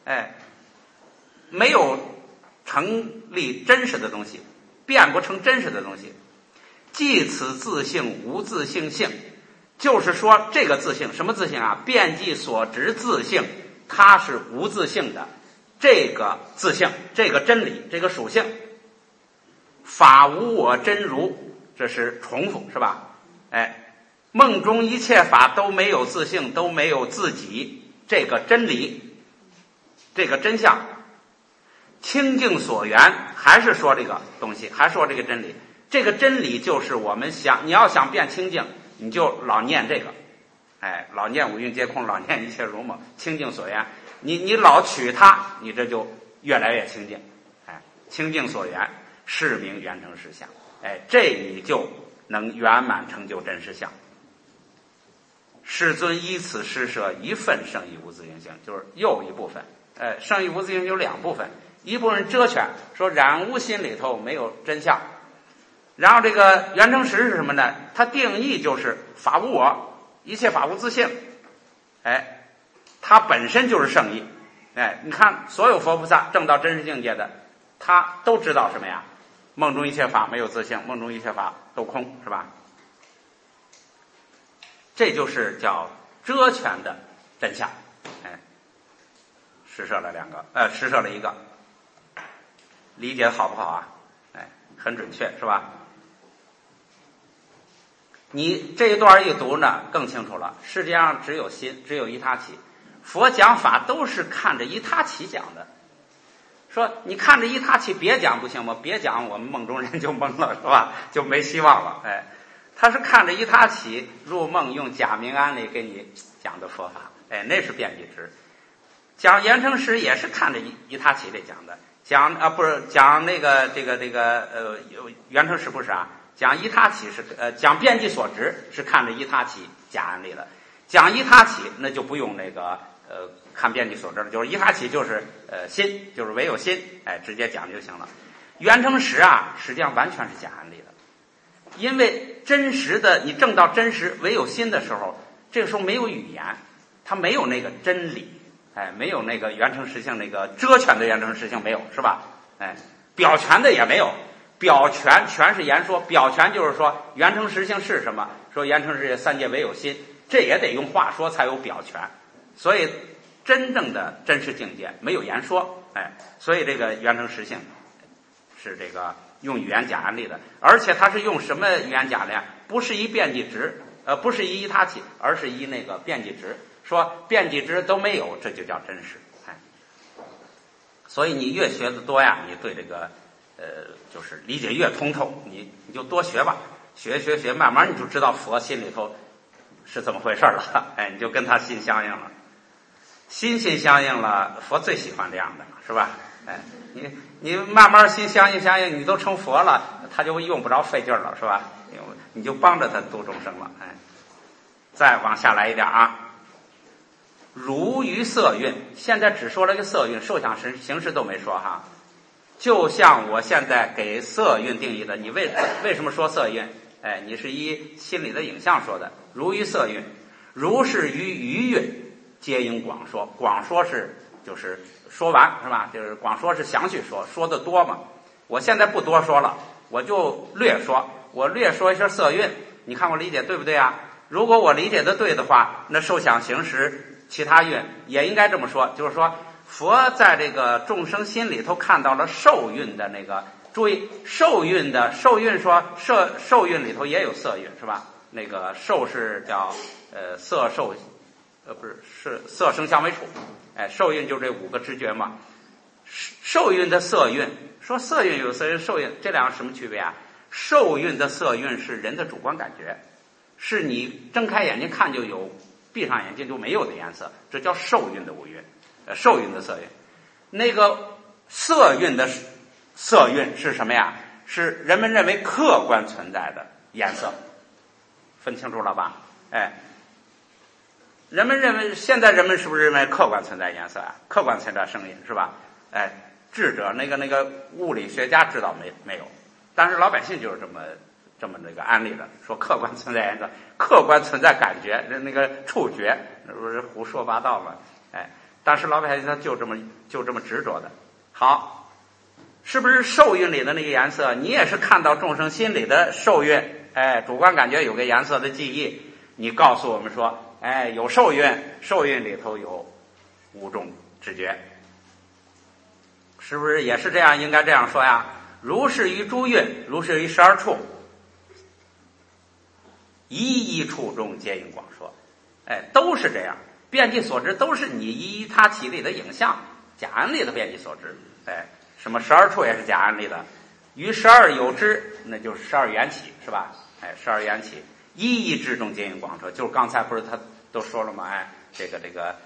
没有成立真实的东西，变不成真实的东西。即此自性无自性性， 就是说这个自性，什么自性啊？遍计所执自性，它是无自性的。这个自性，这个真理，这个属性，法无我真如，这是重复，是吧？梦中一切法都没有自性，都没有自己，这个真理，这个真相，清净所缘，还是说这个东西，还说这个真理。这个真理就是我们你要想变清净，你就老念这个，老念五蕴皆空，老念一切如梦，清净所缘。你老取它，你这就越来越清净。清净所缘，是名圆成实相。这你就能圆满成就真实相。世尊依此施设一份圣义无自性性，就是又一部分。圣义无自性有两部分，一部分遮权，说染污心里头没有真相。然后这个圆成实是什么呢？它定义就是法无我，一切法无自性。它本身就是圣义。你看所有佛菩萨证到真实境界的，他都知道什么呀？梦中一切法没有自性，梦中一切法都空，是吧？这就是叫遮权的真相。施设了施设了一个，理解好不好啊？很准确，是吧？你这一段一读呢，更清楚了。世界上只有心，只有一他起。佛讲法都是看着一他起讲的。说你看着一他起别讲不行吗？别讲我们梦中人就懵了，是吧？就没希望了。他是看着一他起入梦，用假名安里给你讲的佛法。那是遍计执。讲圆成实也是看着一他起这讲的。不是讲那个圆成实不是啊？讲一他起是讲遍计所执是看着一他起假安例的。讲一他起那就不用那个看遍计所执了，就是一他起就是心，就是唯有心，直接讲就行了。圆成实啊，实际上完全是假安例的，因为真实的你证到真实唯有心的时候，这个时候没有语言，它没有那个真理。没有那个圆成实性，那个遮权的圆成实性没有，是吧？表权的也没有，表权全是言说，表权就是说圆成实性是什么？说圆成实性三界唯有心，这也得用话说才有表权。所以真正的真实境界没有言说，所以这个圆成实性是这个用语言假安例的，而且它是用什么语言假的呀？不是以遍计执，不是以他起，而是以那个遍计执。说遍计执都没有，这就叫真实。所以你越学的多呀，你对这个就是理解越通透，你就多学吧，学，慢慢你就知道佛心里头是怎么回事了。你就跟他心相应了，心相应了，佛最喜欢这样的，是吧？你慢慢心相应，你都成佛了，他就用不着费劲了，是吧？你就帮着他度众生了。再往下来一点啊。如于色蕴，现在只说了个色蕴，受想行识都没说哈。就像我现在给色蕴定义的，你为什么说色蕴？你是依心理的影像说的。如于色蕴，如是于余蕴，皆应广说。广说是就是说完，是吧？就是广说是详细说的多嘛。我现在不多说了，我就略说。我略说一下色蕴，你看我理解对不对啊？如果我理解的对的话，那受想行识其他蕴也应该这么说，就是说佛在这个众生心里头看到了受蕴的那个，注意受蕴说受蕴里头也有色蕴，是吧？那个受是叫色受不是色声香味触，受蕴就这五个知觉嘛。受蕴的色蕴，说色蕴有色蕴，受蕴这两个什么区别啊？受蕴的色蕴是人的主观感觉，是你睁开眼睛看就有，闭上眼睛就没有的颜色，这叫受蕴的五蕴，受蕴的色蕴。那个色蕴的色蕴是什么呀？是人们认为客观存在的颜色，分清楚了吧？现在人们是不是认为客观存在颜色啊？客观存在声音，是吧？智者那个物理学家知道没有？但是老百姓就是这么那个安利的，说客观存在颜色，客观存在感觉，那个触觉，那不是胡说八道吗？但是老百姓他就这么执着的。好，是不是受蕴里的那个颜色？你也是看到众生心里的受蕴，主观感觉有个颜色的记忆， 你告诉我们说，哎，有受孕，受孕里头有5种知觉，是不是也是这样？应该这样说呀。如是于诸蕴，如是于12处，一一处中皆应广说。哎，都是这样，遍计所知都是你依他起理的影像，假案例的遍计所知。哎，什么12处也是假案例的，于12有知，那就是12缘起，是吧？哎，12缘起，一一之中皆应广说，就是刚才不是他都说了吗？哎，这个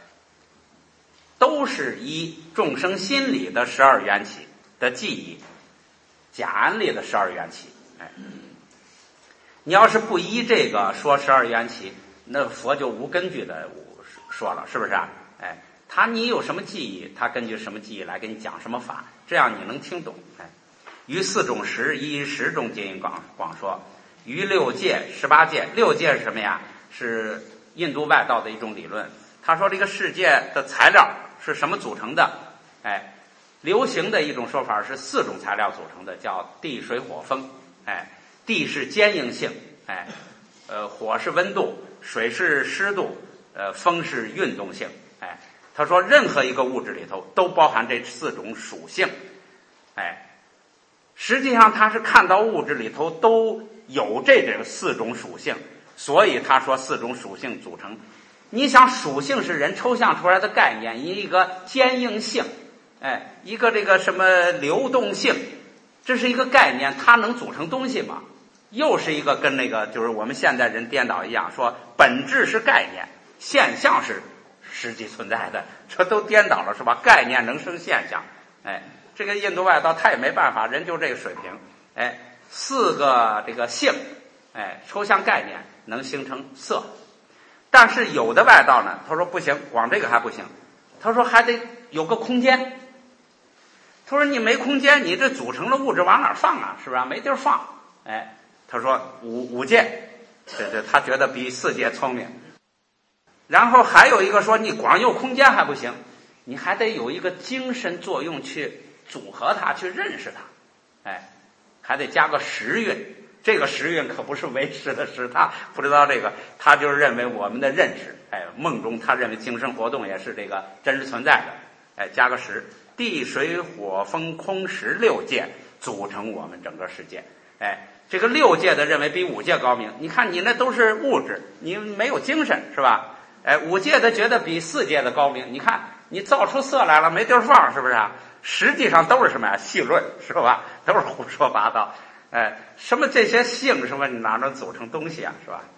都是依众生心理的12缘起的记忆，假案例的12缘起。哎，你要是不依这个说12缘起，那佛就无根据的说了，是不是啊？哎，你有什么记忆，他根据什么记忆来给你讲什么法，这样你能听懂。哎，于4种识，一识中皆应广说。于6界、18界，6界是什么呀？是印度外道的一种理论。他说这个世界的材料是什么组成的？哎，流行的一种说法是4种材料组成的，叫地水火风。哎，地是坚硬性，哎，火是温度，水是湿度，风是运动性。哎，他说任何一个物质里头都包含这4种属性。哎，实际上他是看到物质里头都有这4种属性，所以他说4种属性组成。你想，属性是人抽象出来的概念，一个坚硬性，哎，一个这个什么流动性，这是一个概念，它能组成东西吗？又是一个跟那个就是我们现代人颠倒一样，说本质是概念，现象是实际存在的，这都颠倒了，是吧？概念能生现象。哎，这个印度外道他也没办法，人就这个水平。哎，4个这个性，哎，抽象概念能形成色。但是有的外道呢，他说不行，光这个还不行，他说还得有个空间。他说你没空间，你这组成的物质往哪儿放啊？是不是没地儿放？哎，他说五界，这他觉得比4界聪明。然后还有一个说，你光有空间还不行，你还得有一个精神作用去组合它，去认识它。哎，还得加个识蕴。这个识蕴可不是唯识的识，他不知道这个，他就是认为我们的认识，哎，梦中他认为精神活动也是这个真实存在的，哎，加个识，地水火风空识6界组成我们整个世界。哎，这个6界的认为比5界高明，你看你那都是物质，你没有精神，是吧？哎，5界的觉得比4界的高明，你看你造出色来了没地儿放，是不是啊？实际上都是什么呀？戏论，是吧？都是胡说八道。哎，什么这些性什么你哪能组成东西啊，是吧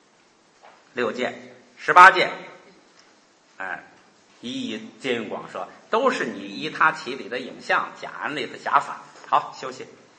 ？6界、18界，哎，一一皆应广说，都是你依他起理的影像，假案例的假法。好，休息。